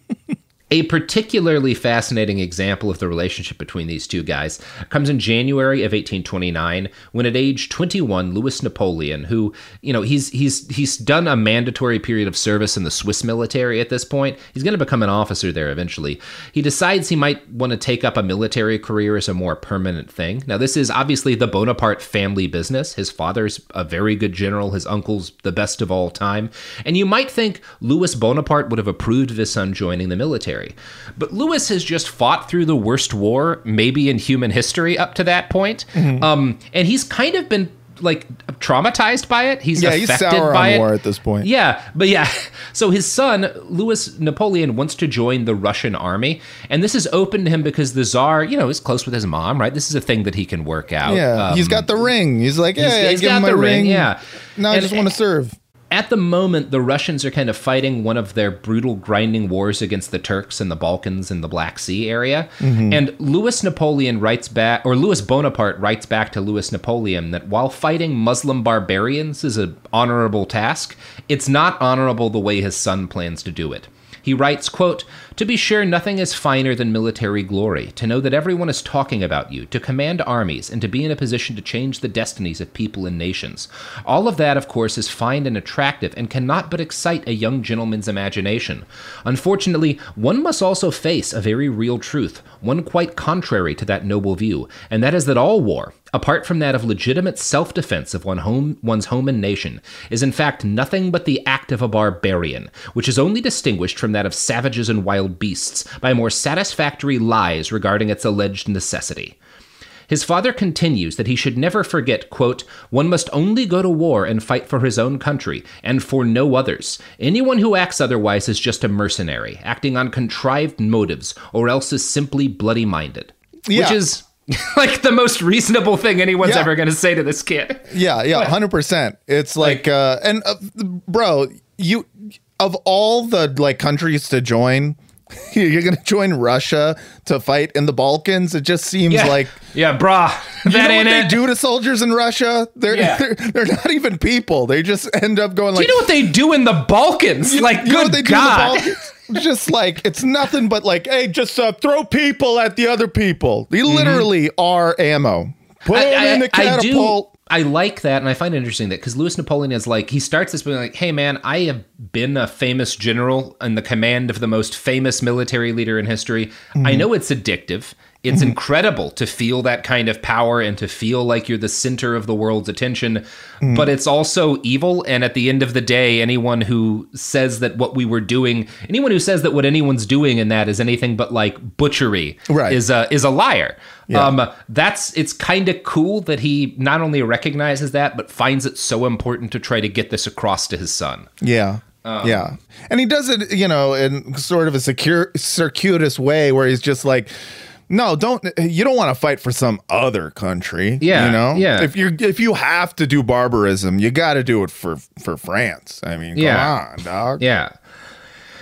a particularly fascinating example of the relationship between these two guys comes in January of eighteen twenty-nine, when at age twenty-one, Louis Napoleon, who, you know, he's he's he's done a mandatory period of service in the Swiss military at this point. He's going to become an officer there eventually. He decides he might want to take up a military career as a more permanent thing. Now, this is obviously the Bonaparte family business. His father's a very good general. His uncle's the best of all time. And you might think Louis Bonaparte would have approved of his son joining the military. But Louis has just fought through the worst war, maybe in human history up to that point. Mm-hmm. Um, and he's kind of been like traumatized by it. He's yeah, affected he's sour by on it. war at this point. Yeah, but yeah. So his son, Louis Napoleon, wants to join the Russian army. And this is open to him because the Tsar, you know, is close with his mom, right? This is a thing that he can work out. Yeah, um, he's got the ring. He's like, yeah, he's, yeah he's give got him my the ring. ring. Yeah. No, I just want to serve. At the moment, the Russians are kind of fighting one of their brutal grinding wars against the Turks in the Balkans and the Black Sea area. Mm-hmm. And Louis Napoleon writes back, or Louis Bonaparte writes back to Louis Napoleon that while fighting Muslim barbarians is an honorable task, it's not honorable the way his son plans to do it. He writes, quote, "To be sure, nothing is finer than military glory, to know that everyone is talking about you, to command armies, and to be in a position to change the destinies of people and nations. All of that, of course, is fine and attractive, and cannot but excite a young gentleman's imagination. Unfortunately, one must also face a very real truth, one quite contrary to that noble view, and that is that all war, apart from that of legitimate self-defense of one home, one's home and nation, is in fact nothing but the act of a barbarian, which is only distinguished from that of savages and wild beasts by more satisfactory lies regarding its alleged necessity." His father continues that he should never forget, quote, "One must only go to war and fight for his own country, and for no others. Anyone who acts otherwise is just a mercenary, acting on contrived motives, or else is simply bloody-minded." Yeah. Which is like the most reasonable thing anyone's yeah. ever going to say to this kid. Yeah, yeah, one hundred percent. It's like, like uh, and uh, bro, you, of all the like countries to join, you're going to join Russia to fight in the Balkans. It just seems yeah. like, yeah, brah, that you know ain't what it. They do to soldiers in Russia? They're, yeah. they're they're not even people. They just end up going like, do you know what they do in the Balkans? You, like, you good know what they God. Do in the Balkans? Just like, it's nothing but like, hey, just uh, throw people at the other people. They mm-hmm. literally are ammo. Put I, them I, in the catapult. I, do, I like that, and I find it interesting that because Louis Napoleon is like, he starts this being like, hey man, I have been a famous general in the command of the most famous military leader in history. Mm-hmm. I know it's addictive. It's mm-hmm. incredible to feel that kind of power and to feel like you're the center of the world's attention, mm-hmm. but it's also evil. And at the end of the day, anyone who says that what we were doing, anyone who says that what anyone's doing in that is anything but like butchery, right. is a is a liar. Yeah. Um, that's it's kind of cool that he not only recognizes that, but finds it so important to try to get this across to his son. Yeah. Um, yeah. And he does it, you know, in sort of a secure, circuitous way where he's just like, no, don't. You don't want to fight for some other country. Yeah, you know. Yeah. If you if you have to do barbarism, you got to do it for for France. I mean, come yeah. on, dog. Yeah.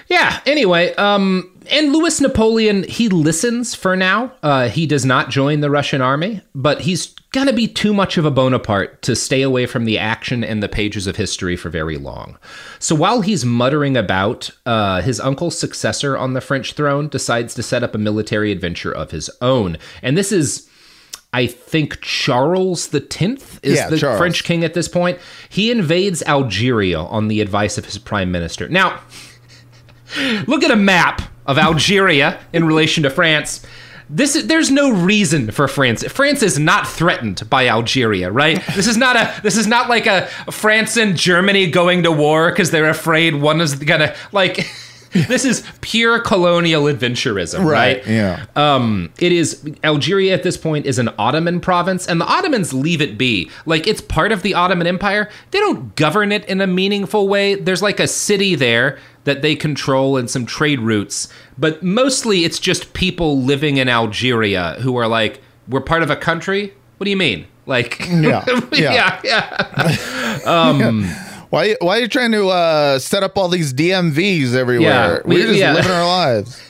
Yeah, anyway, um, and Louis Napoleon, he listens for now. Uh, he does not join the Russian army, but he's going to be too much of a Bonaparte to stay away from the action and the pages of history for very long. So while he's muttering about, uh, his uncle's successor on the French throne decides to set up a military adventure of his own. And this is... I think Charles the tenth is yeah, the Charles. French king at this point. He invades Algeria on the advice of his prime minister. Now, look at a map of Algeria in relation to France. This is, there's no reason for France. France is not threatened by Algeria, right? This is not a. This is not like a France and Germany going to war because they're afraid one is gonna like. This is pure colonial adventurism, right? right? Yeah. Um, it is Algeria at this point is an Ottoman province, and the Ottomans leave it be. Like, it's part of the Ottoman Empire. They don't govern it in a meaningful way. There's like a city there that they control and some trade routes, but mostly it's just people living in Algeria who are like, we're part of a country? What do you mean? Like, yeah, yeah, yeah. yeah. um, yeah. Why, why are you trying to uh, set up all these D M Vs everywhere? Yeah, we, We're just yeah. living our lives.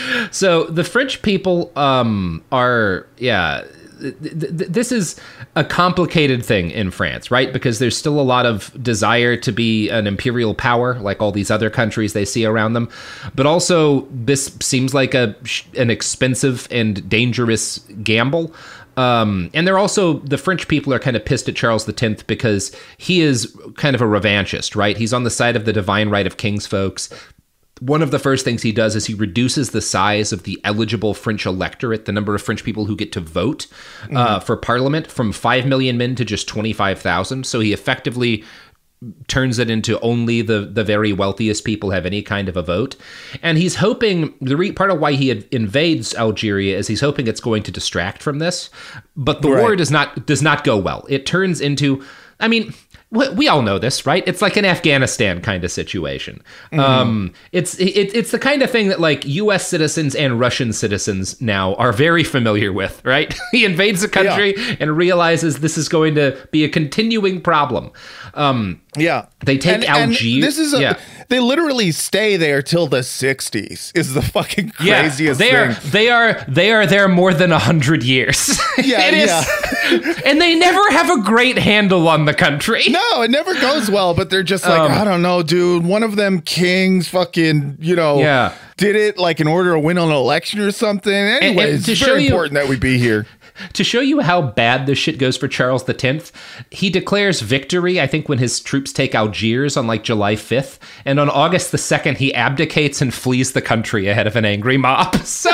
So the French people um, are, yeah, th- th- this is a complicated thing in France, right? Because there's still a lot of desire to be an imperial power, like all these other countries they see around them. But also, this seems like a an expensive and dangerous gamble. Um, and they're also, the French people are kind of pissed at Charles the tenth because he is kind of a revanchist, right? He's on the side of the divine right of king's folks. One of the first things he does is he reduces the size of the eligible French electorate, the number of French people who get to vote mm-hmm. uh, for parliament, from five million men to just twenty-five thousand. So he effectively turns it into only the the very wealthiest people have any kind of a vote. And he's hoping, the re, part of why he invades Algeria is he's hoping it's going to distract from this. But the right. war does not does not go well. It turns into, I mean, we all know this, right? It's like an Afghanistan kind of situation. Mm-hmm. Um, it's it, it's the kind of thing that like U S citizens and Russian citizens now are very familiar with, right? He invades a country yeah. and realizes this is going to be a continuing problem. Um, yeah, they take and, Algiers. And this is a, yeah. they literally stay there till the sixties. Is the fucking craziest yeah, they thing. Are, they are they are there more than a hundred years. Yeah, it yeah. Is, and they never have a great handle on the country. No, it never goes well. But they're just like, um, I don't know, dude. One of them kings, fucking, you know, yeah. did it like in order to win an election or something. Anyway, and, and it's very you, important that we be here. To show you how bad this shit goes for Charles the tenth, he declares victory, I think, when his troops take Algiers on like July fifth. And on August the second, he abdicates and flees the country ahead of an angry mob. So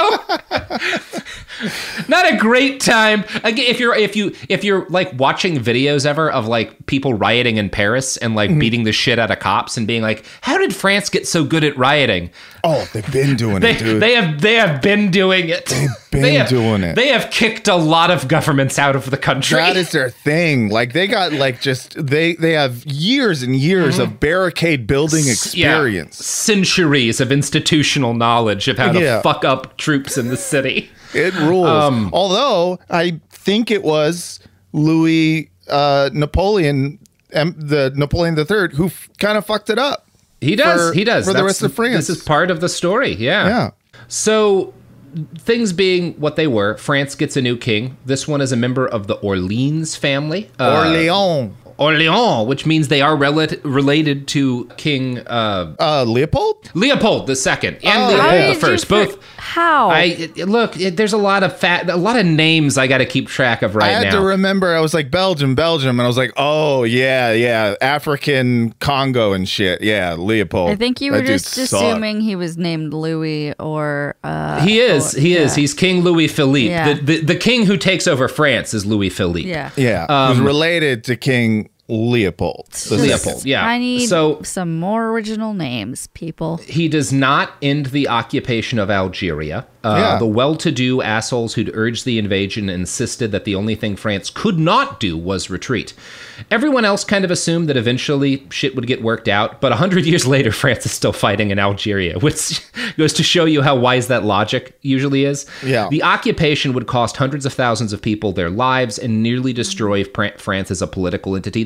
not a great time. Again, if you're if you if you're like watching videos ever of like people rioting in Paris and like mm-hmm. beating the shit out of cops and being like, how did France get so good at rioting? Oh, they've been doing they, it, dude. They have they have been doing it. They've been they have, doing it. They have kicked a lot of governments out of the country. That is their thing. Like they got like just they they have years and years mm-hmm. of barricade building experience. Yeah. Centuries of institutional knowledge of how to yeah. fuck up troops in the city. It rules. Um, Although I think it was Louis uh, Napoleon, um, the Napoleon the Third, who f- kind of fucked it up. He does. For, he does. For That's, the rest of France. This is part of the story. Yeah. Yeah. So things being what they were, France gets a new king. This one is a member of the Orleans family. Uh, Orléans. Orléans, which means they are rel- related to King uh, uh, Leopold? Leopold the Second and Oh. Leopold the First. For, Both. how? I look. It, there's a lot of fat, a lot of names I got to keep track of right I had now. to remember. I was like Belgium, Belgium, and I was like, oh yeah, yeah, African Congo and shit. Yeah, Leopold. I think you That were dude just sucked. assuming he was named Louis or. Uh, he is. or- he yeah. is. He's King Louis Philippe. Yeah. The, the the king who takes over France is Louis Philippe. Yeah. Yeah, Um, was related to King Leopold. the Leopold. second. Yeah. I need So- some more original names, people. He does not end the occupation of Algeria. Uh, Yeah. The well-to-do assholes who'd urged the invasion insisted that the only thing France could not do was retreat. Everyone else kind of assumed that eventually shit would get worked out, but a hundred years later, France is still fighting in Algeria, which goes to show you how wise that logic usually is. Yeah. The occupation would cost hundreds of thousands of people their lives and nearly destroy Fran- France as a political entity. They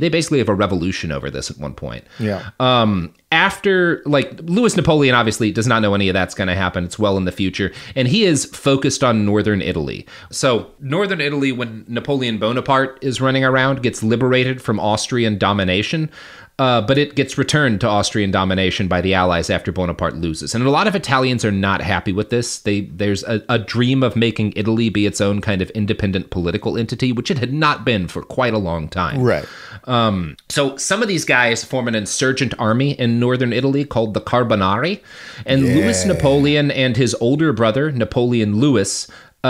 basically have a revolution over this at one point. Yeah. Um, after, like, Louis Napoleon obviously does not know any of that's going to happen. It's well in the future. And he is focused on northern Italy. So northern Italy, when Napoleon Bonaparte is running around, gets liberated from Austrian domination. Uh, but it gets returned to Austrian domination by the Allies after Bonaparte loses. And a lot of Italians are not happy with this. They There's a, a dream of making Italy be its own kind of independent political entity, which it had not been for quite a long time. Right. Um, so some of these guys form an insurgent army in northern Italy called the Carbonari. And yeah. Louis Napoleon and his older brother, Napoleon Louis,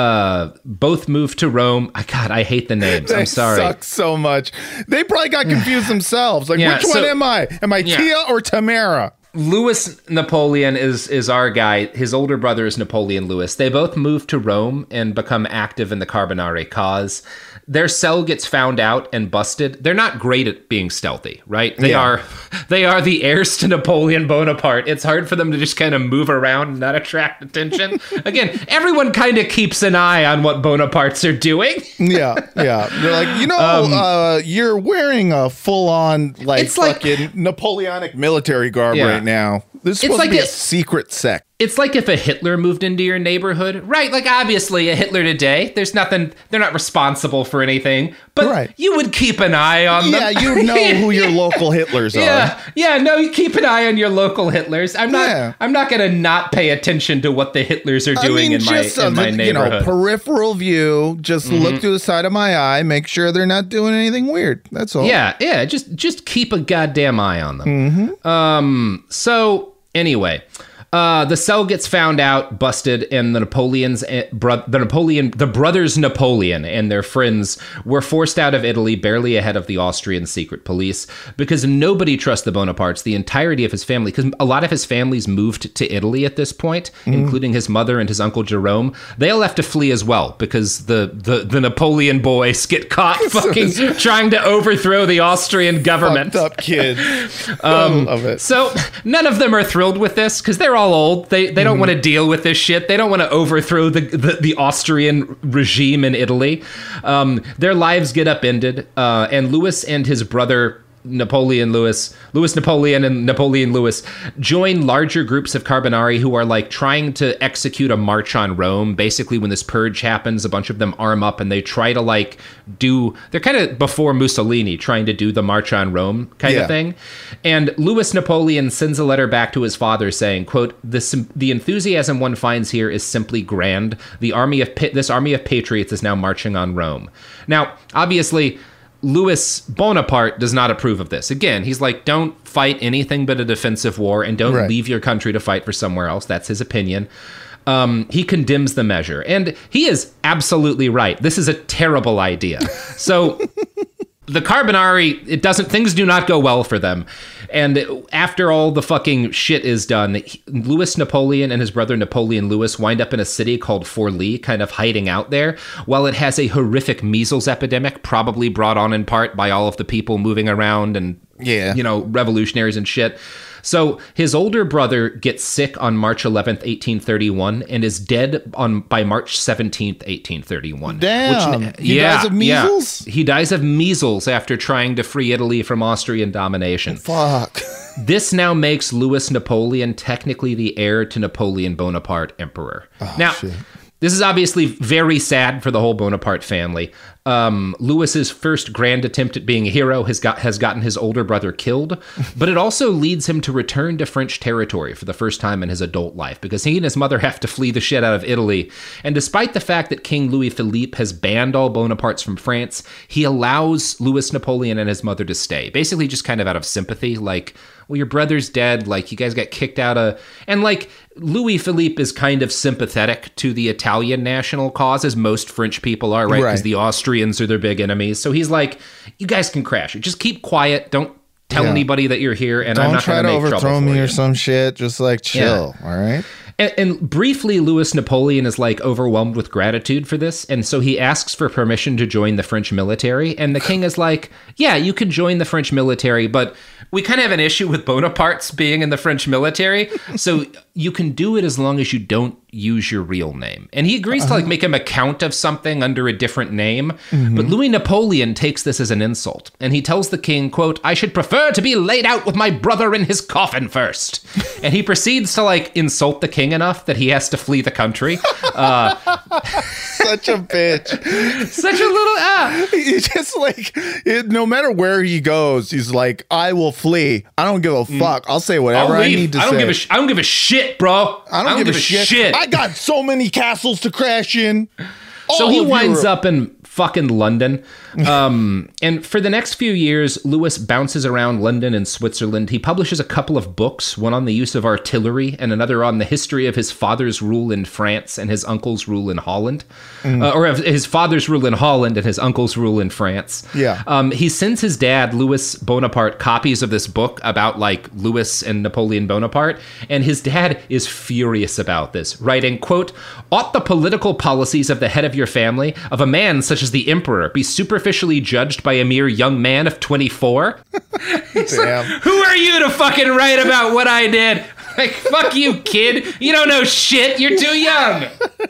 uh both moved to Rome. I God, I hate the names. They I'm sorry. Suck so much. They probably got confused themselves. Like, yeah, which so, one am I? Am I yeah. Tia or Tamara? Louis Napoleon is is our guy. His older brother is Napoleon Louis. They both move to Rome and become active in the Carbonari cause. Their cell gets found out and busted. They're not great at being stealthy, right? They yeah. are they are the heirs to Napoleon Bonaparte. It's hard for them to just kind of move around and not attract attention. Again, everyone kind of keeps an eye on what Bonapartes are doing. yeah, yeah. They're like, you know, um, uh, you're wearing a full-on, like, it's like, fucking Napoleonic military garb yeah. right now. This is supposed like to be a, a secret sect. It's like if a Hitler moved into your neighborhood, right? Like, obviously, a Hitler today, there's nothing, they're not responsible for anything, but right. you would keep an eye on them. Yeah, you know who your local Hitlers are. Yeah, yeah, no, you keep an eye on your local Hitlers. I'm not, yeah. I'm not going to not pay attention to what the Hitlers are doing I mean, in my, just, in uh, my neighborhood. You know, peripheral view, just mm-hmm. look through the side of my eye, make sure they're not doing anything weird. That's all. Yeah, yeah, just, just keep a goddamn eye on them. Mm-hmm. Um, so... Anyway, uh, the cell gets found out, busted, and the Napoleons, bro- the Napoleon, the brothers Napoleon and their friends were forced out of Italy, barely ahead of the Austrian secret police, because nobody trusts the Bonapartes. The entirety of his family, because a lot of his families moved to Italy at this point, mm. including his mother and his uncle Jerome. They all have to flee as well because the the, the Napoleon boys get caught fucking trying to overthrow the Austrian government. Fucked up kids. um, I love it. So none of them are thrilled with this because they're all old. They they don't mm. want to deal with this shit. They don't want to overthrow the, the, the Austrian regime in Italy. Um, their lives get upended, uh, and Louis and his brother Napoleon Louis, Louis Napoleon and Napoleon Louis join larger groups of Carbonari who are like trying to execute a march on Rome. Basically, when this purge happens, a bunch of them arm up and they try to like do, they're kind of before Mussolini trying to do the march on Rome kind yeah. of thing. And Louis Napoleon sends a letter back to his father saying, quote, this, the enthusiasm one finds here is simply grand. The army of, this army of patriots is now marching on Rome. Now, obviously, Louis Bonaparte does not approve of this. Again, he's like, don't fight anything but a defensive war and don't right. leave your country to fight for somewhere else. That's his opinion. Um, he condemns the measure. And he is absolutely right. This is a terrible idea. So the Carbonari, it doesn't, things do not go well for them. And after all the fucking shit is done, Louis Napoleon and his brother Napoleon Louis wind up in a city called Forlì, kind of hiding out there, while it has a horrific measles epidemic, probably brought on in part by all of the people moving around and, yeah. you know, revolutionaries and shit. So his older brother gets sick on March eleventh, eighteen thirty-one, and is dead on by March seventeenth, eighteen thirty-one. Damn. Which, he yeah, dies of measles? Yeah. He dies of measles after trying to free Italy from Austrian domination. Fuck. This now makes Louis Napoleon technically the heir to Napoleon Bonaparte, emperor. Oh, now, shit. This is obviously very sad for the whole Bonaparte family. Um, Louis's first grand attempt at being a hero has got has gotten his older brother killed, but it also leads him to return to French territory for the first time in his adult life, because he and his mother have to flee the shit out of Italy. And despite the fact that King Louis Philippe has banned all Bonapartes from France, he allows Louis Napoleon and his mother to stay, basically just kind of out of sympathy, like, well, your brother's dead, like, you guys got kicked out of... And, like, Louis Philippe is kind of sympathetic to the Italian national cause, as most French people are, right? Because right. the Austrians are their big enemies. So he's like, you guys can crash it. Just keep quiet. Don't tell yeah. anybody that you're here, and Don't I'm not going to make trouble Don't try to overthrow me you. or some shit. Just, like, chill, yeah. all right? And, and briefly, Louis Napoleon is like overwhelmed with gratitude for this. And so he asks for permission to join the French military. And the king is like, yeah, you can join the French military, but we kind of have an issue with Bonaparte's being in the French military. So you can do it as long as you don't use your real name. And he agrees to like make him a count of something under a different name. Mm-hmm. But Louis Napoleon takes this as an insult. And he tells the king, quote, I should prefer to be laid out with my brother in his coffin first. And he proceeds to like insult the king enough that he has to flee the country. Uh, Such a bitch. Such a little, ah. He's just like, it, no matter where he goes, he's like, I will flee. I don't give a fuck. I'll say whatever I'll I need to I don't say. Give a sh- I don't give a shit, bro. I don't, I don't give, give a shit. shit. I got so many castles to crash in. So he winds Europe. up in fucking London. Um, and for the next few years, Louis bounces around London and Switzerland. He publishes a couple of books, one on the use of artillery and another on the history of his father's rule in France and his uncle's rule in Holland. Mm. Uh, or of his father's rule in Holland and his uncle's rule in France. Yeah. Um, he sends his dad, Louis Bonaparte, copies of this book about like Louis and Napoleon Bonaparte. And his dad is furious about this, writing, quote, ought the political policies of the head of your family, of a man such as the emperor, be superficially judged by a mere young man of twenty-four? Damn. Like, who are you to fucking write about what I did? Like, fuck you, kid. You don't know shit. You're too young.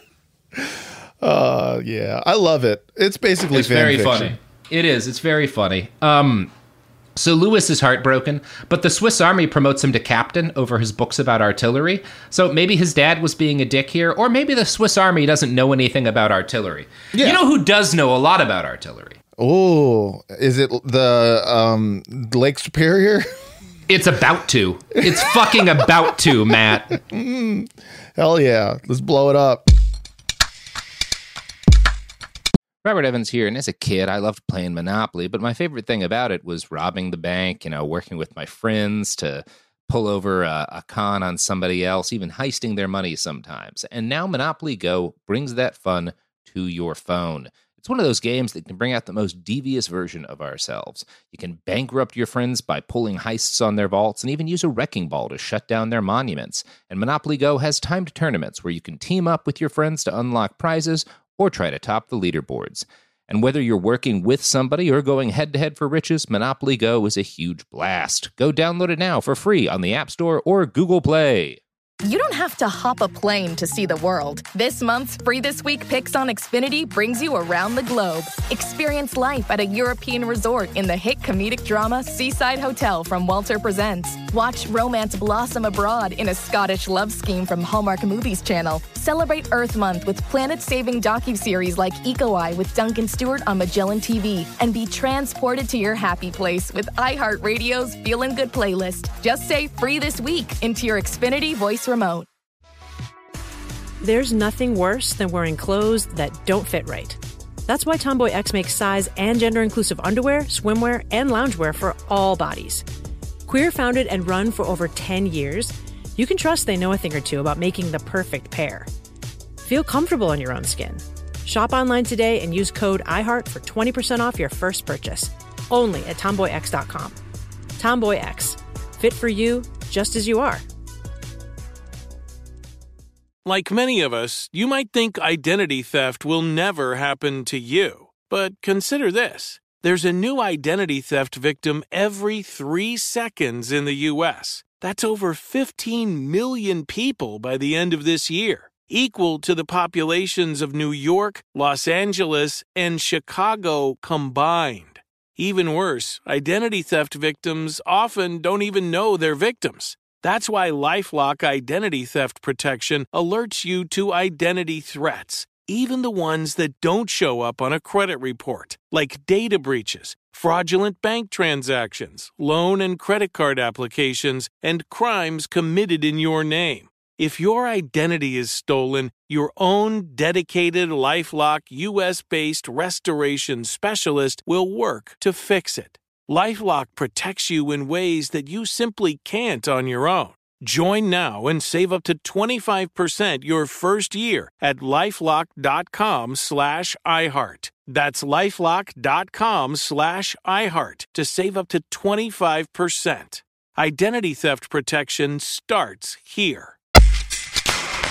Uh, yeah, I love it. It's basically it's fan very fiction. funny. It is. It's very funny. Um, so Louis is heartbroken, but the Swiss army promotes him to captain over his books about artillery. So maybe his dad was being a dick here, or maybe the Swiss army doesn't know anything about artillery. Yeah. You know who does know a lot about artillery? Oh, is it the um, Lake Superior? It's about to. It's fucking about to, Matt. Hell yeah. Let's blow it up. Robert Evans here, and as a kid, I loved playing Monopoly, but my favorite thing about it was robbing the bank, you know, working with my friends to pull over a, a con on somebody else, even heisting their money sometimes. And now Monopoly Go brings that fun to your phone. It's one of those games that can bring out the most devious version of ourselves. You can bankrupt your friends by pulling heists on their vaults and even use a wrecking ball to shut down their monuments. And Monopoly Go has timed tournaments where you can team up with your friends to unlock prizes or try to top the leaderboards. And whether you're working with somebody or going head-to-head for riches, Monopoly Go is a huge blast. Go download it now for free on the App Store or Google Play. You don't have to hop a plane to see the world. This month's Free This Week Picks on Xfinity brings you around the globe. Experience life at a European resort in the hit comedic drama Seaside Hotel from Walter Presents. Watch romance blossom abroad in a Scottish love scheme from Hallmark Movies Channel. Celebrate Earth Month with planet-saving docuseries like Eco Eye with Duncan Stewart on Magellan T V. And be transported to your happy place with iHeartRadio's Feelin' Good playlist. Just say Free This Week into your Xfinity voice remote. There's nothing worse than wearing clothes that don't fit right. That's why Tomboy X makes size and gender-inclusive underwear, swimwear, and loungewear for all bodies. Queer founded and run for over ten years, you can trust they know a thing or two about making the perfect pair. Feel comfortable in your own skin. Shop online today and use code iHeart for twenty percent off your first purchase. Only at tomboy x dot com. Tomboy X. Fit for you, just as you are. Like many of us, you might think identity theft will never happen to you. But consider this. There's a new identity theft victim every three seconds in the U S. That's over fifteen million people by the end of this year, equal to the populations of New York, Los Angeles, and Chicago combined. Even worse, identity theft victims often don't even know they're victims. That's why LifeLock Identity Theft Protection alerts you to identity threats, even the ones that don't show up on a credit report, like data breaches, fraudulent bank transactions, loan and credit card applications, and crimes committed in your name. If your identity is stolen, your own dedicated LifeLock U S-based restoration specialist will work to fix it. LifeLock protects you in ways that you simply can't on your own. Join now and save up to twenty-five percent your first year at LifeLock.com slash iHeart. That's LifeLock.com slash iHeart to save up to twenty-five percent. Identity theft protection starts here.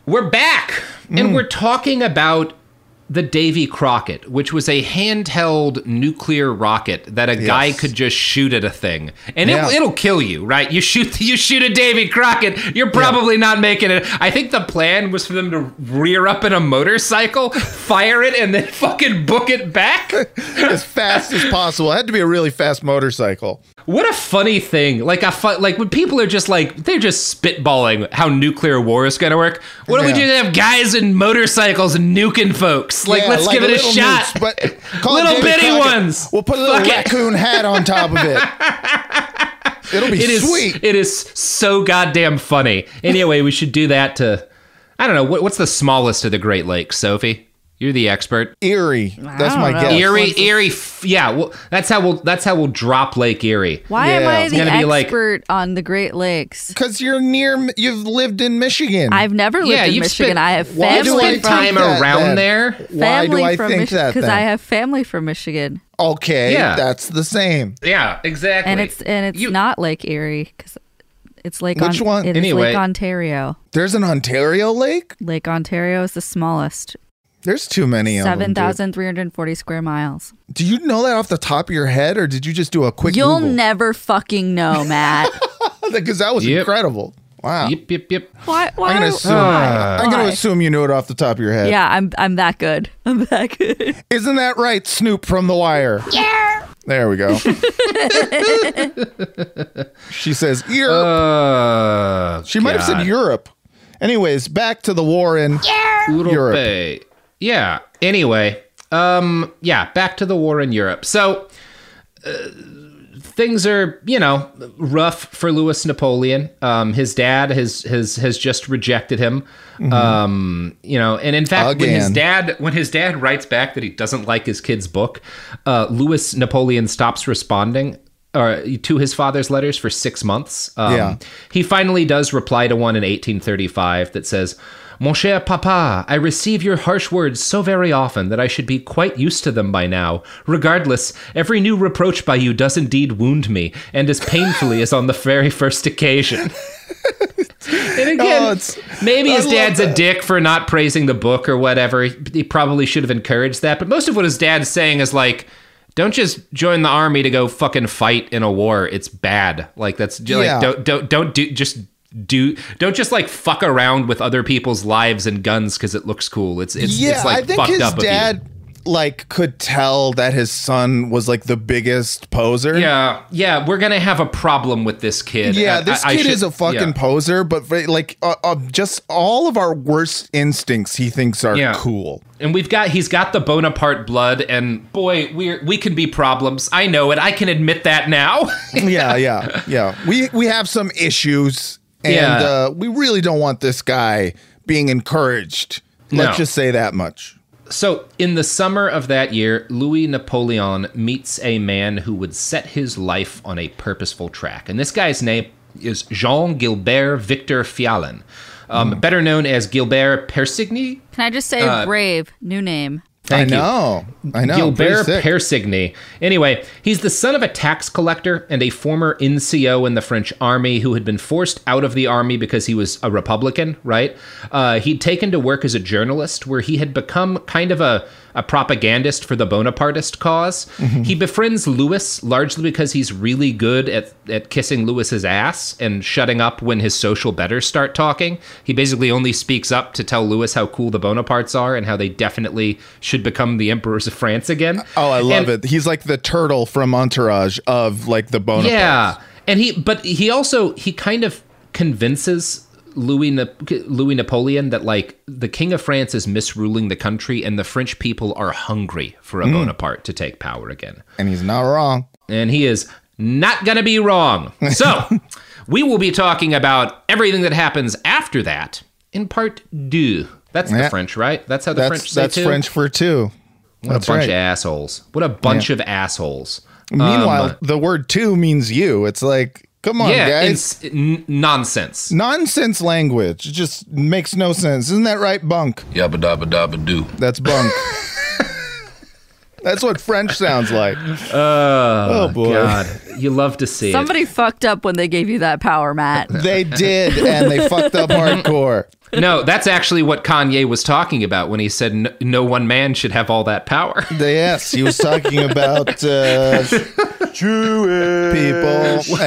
We're back, and mm. we're talking about the Davy Crockett, which was a handheld nuclear rocket that a yes. guy could just shoot at a thing, and yeah. it, it'll kill you, right? You shoot you shoot a Davy Crockett, you're probably yeah. not making it. I think the plan was for them to rear up in a motorcycle, fire it, and then fucking book it back as fast as possible. It had to be a really fast motorcycle. What a funny thing. Like a fu- like when people are just like, they're just spitballing how nuclear war is going to work. What yeah. do we do to have guys in motorcycles and nuking folks? Like, yeah, let's like give it a shot. Nukes, but little bitty Crockett. Ones. We'll put a little Fuck raccoon it. hat on top of it. It'll be it sweet. Is, it is so goddamn funny. Anyway, we should do that to, I don't know, what, what's the smallest of the Great Lakes, Sophie? You're the expert. Erie. That's my know. guess. Erie, Erie. Yeah, well, that's how we'll. That's how we'll drop Lake Erie. Why yeah. am I the expert like, on the Great Lakes? Because you're near. You've lived in Michigan. I've never lived yeah, in you've Michigan. Spent, I have why family do I from time that, around then? there. Why do I from think Mich- that? Because I have family from Michigan. Okay, yeah. that's the same. Yeah, exactly. And it's and it's you, not Lake Erie because it's Lake. Which on, one? It anyway, is Lake Ontario. There's an Ontario lake. Lake Ontario is the smallest. There's too many of them. seven thousand three hundred forty square miles. Do you know that off the top of your head, or did you just do a quick You'll Google? never fucking know, Matt. Because that was yep. incredible. Wow. Yep, yep, yep. Why? Why? I'm gonna assume. Why? I'm gonna assume you knew it off the top of your head. Yeah, I'm. I'm that good. I'm that good. Isn't that right, Snoop from The Wire? Yeah. There we go. She says Europe. Uh, she might have said Europe. Anyways, back to the war in Europe. Europe. Yeah. Anyway, um, yeah, back to the war in Europe. So uh, things are, you know, rough for Louis Napoleon. Um, his dad has has has just rejected him. Mm-hmm. Um, you know, and in fact, Again. when his dad when his dad writes back that he doesn't like his kid's book, uh, Louis Napoleon stops responding. Or to his father's letters for six months. Um, yeah. He finally does reply to one in eighteen thirty-five that says, "Mon cher papa, I receive your harsh words so very often that I should be quite used to them by now. Regardless, every new reproach by you does indeed wound me, and as painfully as on the very first occasion." And again, oh, maybe his dad's a dick for not praising the book or whatever. He, he probably should have encouraged that. But most of what his dad's saying is like, don't just join the army to go fucking fight in a war. It's bad. Like that's like yeah. don't don't don't do just do don't just like fuck around with other people's lives and guns because it looks cool. It's it's yeah. it's like I think fucked his up dad of you. Like could tell that his son was like the biggest poser. Yeah, yeah, we're gonna have a problem with this kid. Yeah, I, this I, I kid should, is a fucking yeah. poser, but like uh, uh, just all of our worst instincts he thinks are yeah. cool. And we've got he's got the Bonaparte blood, and boy, we we can be problems. I know it. I can admit that now. yeah, yeah, yeah. We we have some issues, and yeah. uh, we really don't want this guy being encouraged. Let's No. just say that much. So, in the summer of that year, Louis Napoleon meets a man who would set his life on a purposeful track. And this guy's name is Jean Gilbert Victor Fialin, um, mm. better known as Gilbert Persigny. Can I just say uh, brave, new name? Thank I you. know. I know. Gilbert Persigny. Anyway, he's the son of a tax collector and a former N C O in the French army who had been forced out of the army because he was a Republican, right? Uh, he'd taken to work as a journalist where he had become kind of a, a propagandist for the Bonapartist cause. Mm-hmm. He befriends Louis largely because he's really good at, at kissing Louis's ass and shutting up when his social betters start talking. He basically only speaks up to tell Louis how cool the Bonapartes are and how they definitely should become the emperors of France again. Oh, I love and, it. He's like the turtle from Entourage of like the Bonapartes. Yeah. And he, but he also, he kind of convinces Louis Na- Louis Napoleon that like the King of France is misruling the country and the French people are hungry for a mm. Bonaparte to take power again. And he's not wrong. And he is not going to be wrong. So we will be talking about everything that happens after that in part deux. That's yeah. the French, right? That's how the that's, French say That's two? French for two. What that's a bunch right. of assholes. What a bunch yeah. of assholes. Meanwhile, um, the word two means you. It's like, come on, yeah, guys. It's n- nonsense. Nonsense language. It just makes no sense. Isn't that right, Bunk? Yabba dabba dabba do. That's Bunk. That's what French sounds like. Uh, oh, boy. God. You love to see Somebody it. fucked up when they gave you that power, Matt. They did, and they fucked up hardcore. No, that's actually what Kanye was talking about when he said no, no one man should have all that power. Yes, he was talking about uh, Jewish people.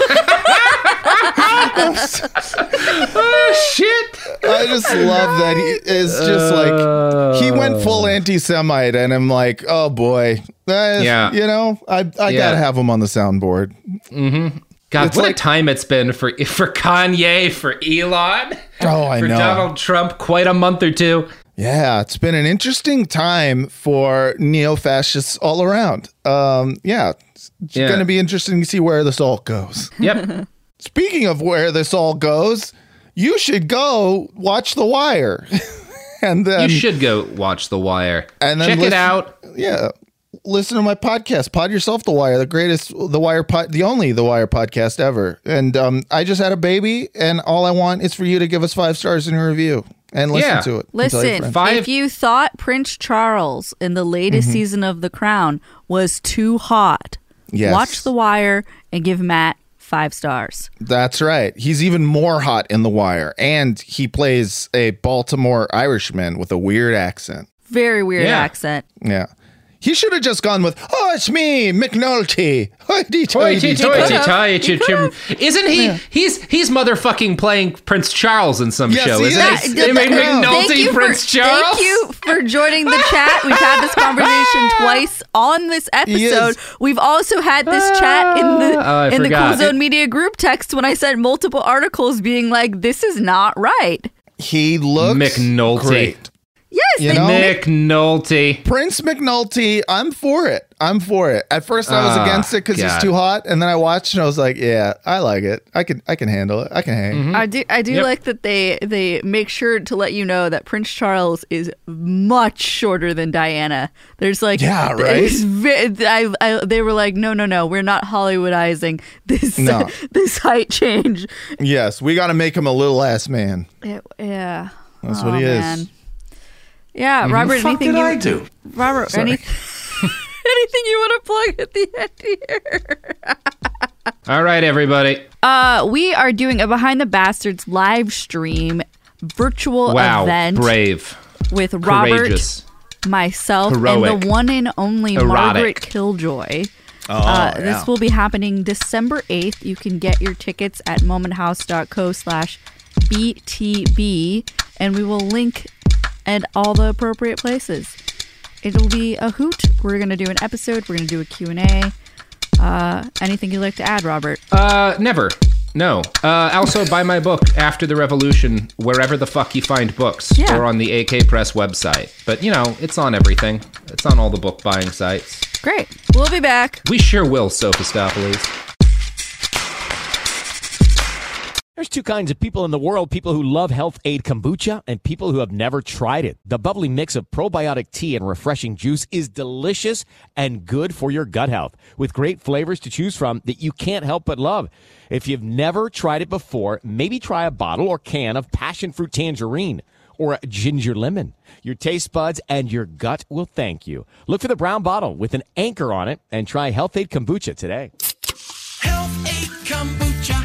Oh, shit. I just love that he is just like, he went full anti-Semite, and I'm like, oh boy. Uh, yeah. You know, I, I yeah. gotta have him on the soundboard. Mm-hmm. God, it's what like, a time it's been for for Kanye, for Elon. Oh, I for know. For Donald Trump, quite a month or two. Yeah, it's been an interesting time for neo-fascists all around. Um, yeah, it's yeah. going to be interesting to see where this all goes. Yep. Speaking of where this all goes, you should go watch The Wire. And then you should go watch The Wire. And then check listen, it out. Yeah. Listen to my podcast, Pod Yourself The Wire, the greatest The Wire pod, the only The Wire podcast ever. And um, I just had a baby, and all I want is for you to give us five stars in a review and listen yeah. to it. Listen, five- if you thought Prince Charles in the latest mm-hmm. season of The Crown was too hot, yes. watch The Wire and give Matt five stars. That's right. He's even more hot in The Wire, and he plays a Baltimore Irishman with a weird accent. Very weird yeah. accent. Yeah. He should have just gone with, oh, it's me, McNulty. Isn't he? Yeah. He's he's motherfucking playing Prince Charles in some yes, show, isn't that, he? They made McNulty Prince for, Charles. Thank you for joining the chat. We've had this conversation twice on this episode. Yes. We've also had this chat in the oh, in forgot. the Cool Zone Media group text when I sent multiple articles being like, this is not right. He looks McNulty. Great. Yes, you know? McNulty. Prince McNulty, I'm for it. I'm for it. At first I was uh, against it because he's too hot, and then I watched and I was like, yeah, I like it. I can I can handle it. I can hang. Mm-hmm. I do I do yep. like that they they make sure to let you know that Prince Charles is much shorter than Diana. There's like yeah, right. I, I, they were like, no, no, no, we're not Hollywoodizing this no. this height change. Yes, we got to make him a little ass man. It, yeah, that's oh, what he man. is. Yeah, mm-hmm. Robert. What anything did you, I do? Robert? Any, anything you want to plug at the end here? All right, everybody. Uh, we are doing a Behind the Bastards live stream virtual wow, event. Brave with Robert, courageous, myself, heroic, and the one and only erotic. Margaret Killjoy. Oh, uh, yeah. This will be happening December eighth. You can get your tickets at momenthouse.co slash BTB, and we will link at all the appropriate places. It'll be a hoot. We're going to do an episode. We're going to do a Q and A. Uh, anything you'd like to add, Robert? Uh, never. No. Uh, also, buy my book, After the Revolution, wherever the fuck you find books, yeah. or on the A K Press website. But, you know, it's on everything. It's on all the book buying sites. Great. We'll be back. We sure will, Sophistopheles. There's two kinds of people in the world, people who love Health Aid Kombucha and people who have never tried it. The bubbly mix of probiotic tea and refreshing juice is delicious and good for your gut health, with great flavors to choose from that you can't help but love. If you've never tried it before, maybe try a bottle or can of passion fruit tangerine or a ginger lemon. Your taste buds and your gut will thank you. Look for the brown bottle with an anchor on it and try Health Aid Kombucha today. Health Aid Kombucha.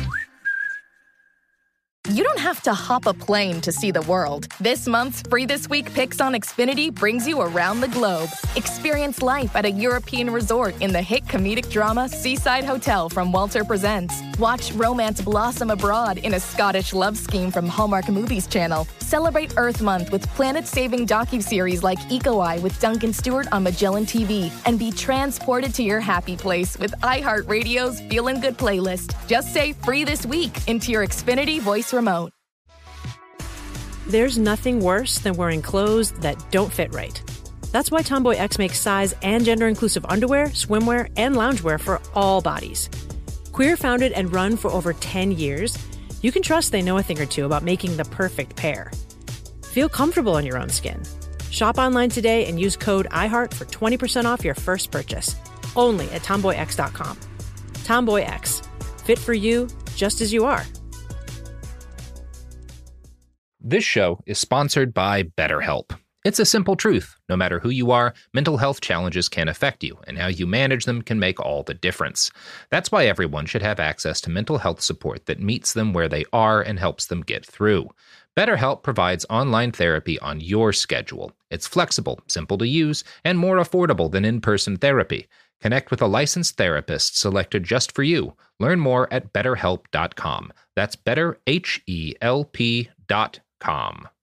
You don't have to hop a plane to see the world. This month's Free This Week Picks on Xfinity brings you around the globe. Experience life at a European resort in the hit comedic drama Seaside Hotel from Walter Presents. Watch romance blossom abroad in a Scottish love scheme from Hallmark Movies Channel. Celebrate Earth Month with planet-saving docuseries like Eco Eye with Duncan Stewart on Magellan T V. And be transported to your happy place with iHeartRadio's Feelin' Good playlist. Just say Free This Week into your Xfinity voice remote. There's nothing worse than wearing clothes that don't fit right. That's why Tomboy X makes size and gender-inclusive underwear, swimwear, and loungewear for all bodies. Queer founded and run for over ten years, you can trust they know a thing or two about making the perfect pair. Feel comfortable in your own skin. Shop online today and use code iHeart for twenty percent off your first purchase. Only at tomboy x dot com. Tomboy X. Fit for you, just as you are. This show is sponsored by BetterHelp. It's a simple truth. No matter who you are, mental health challenges can affect you, and how you manage them can make all the difference. That's why everyone should have access to mental health support that meets them where they are and helps them get through. BetterHelp provides online therapy on your schedule. It's flexible, simple to use, and more affordable than in-person therapy. Connect with a licensed therapist selected just for you. Learn more at better help dot com. That's better H E L P dot com.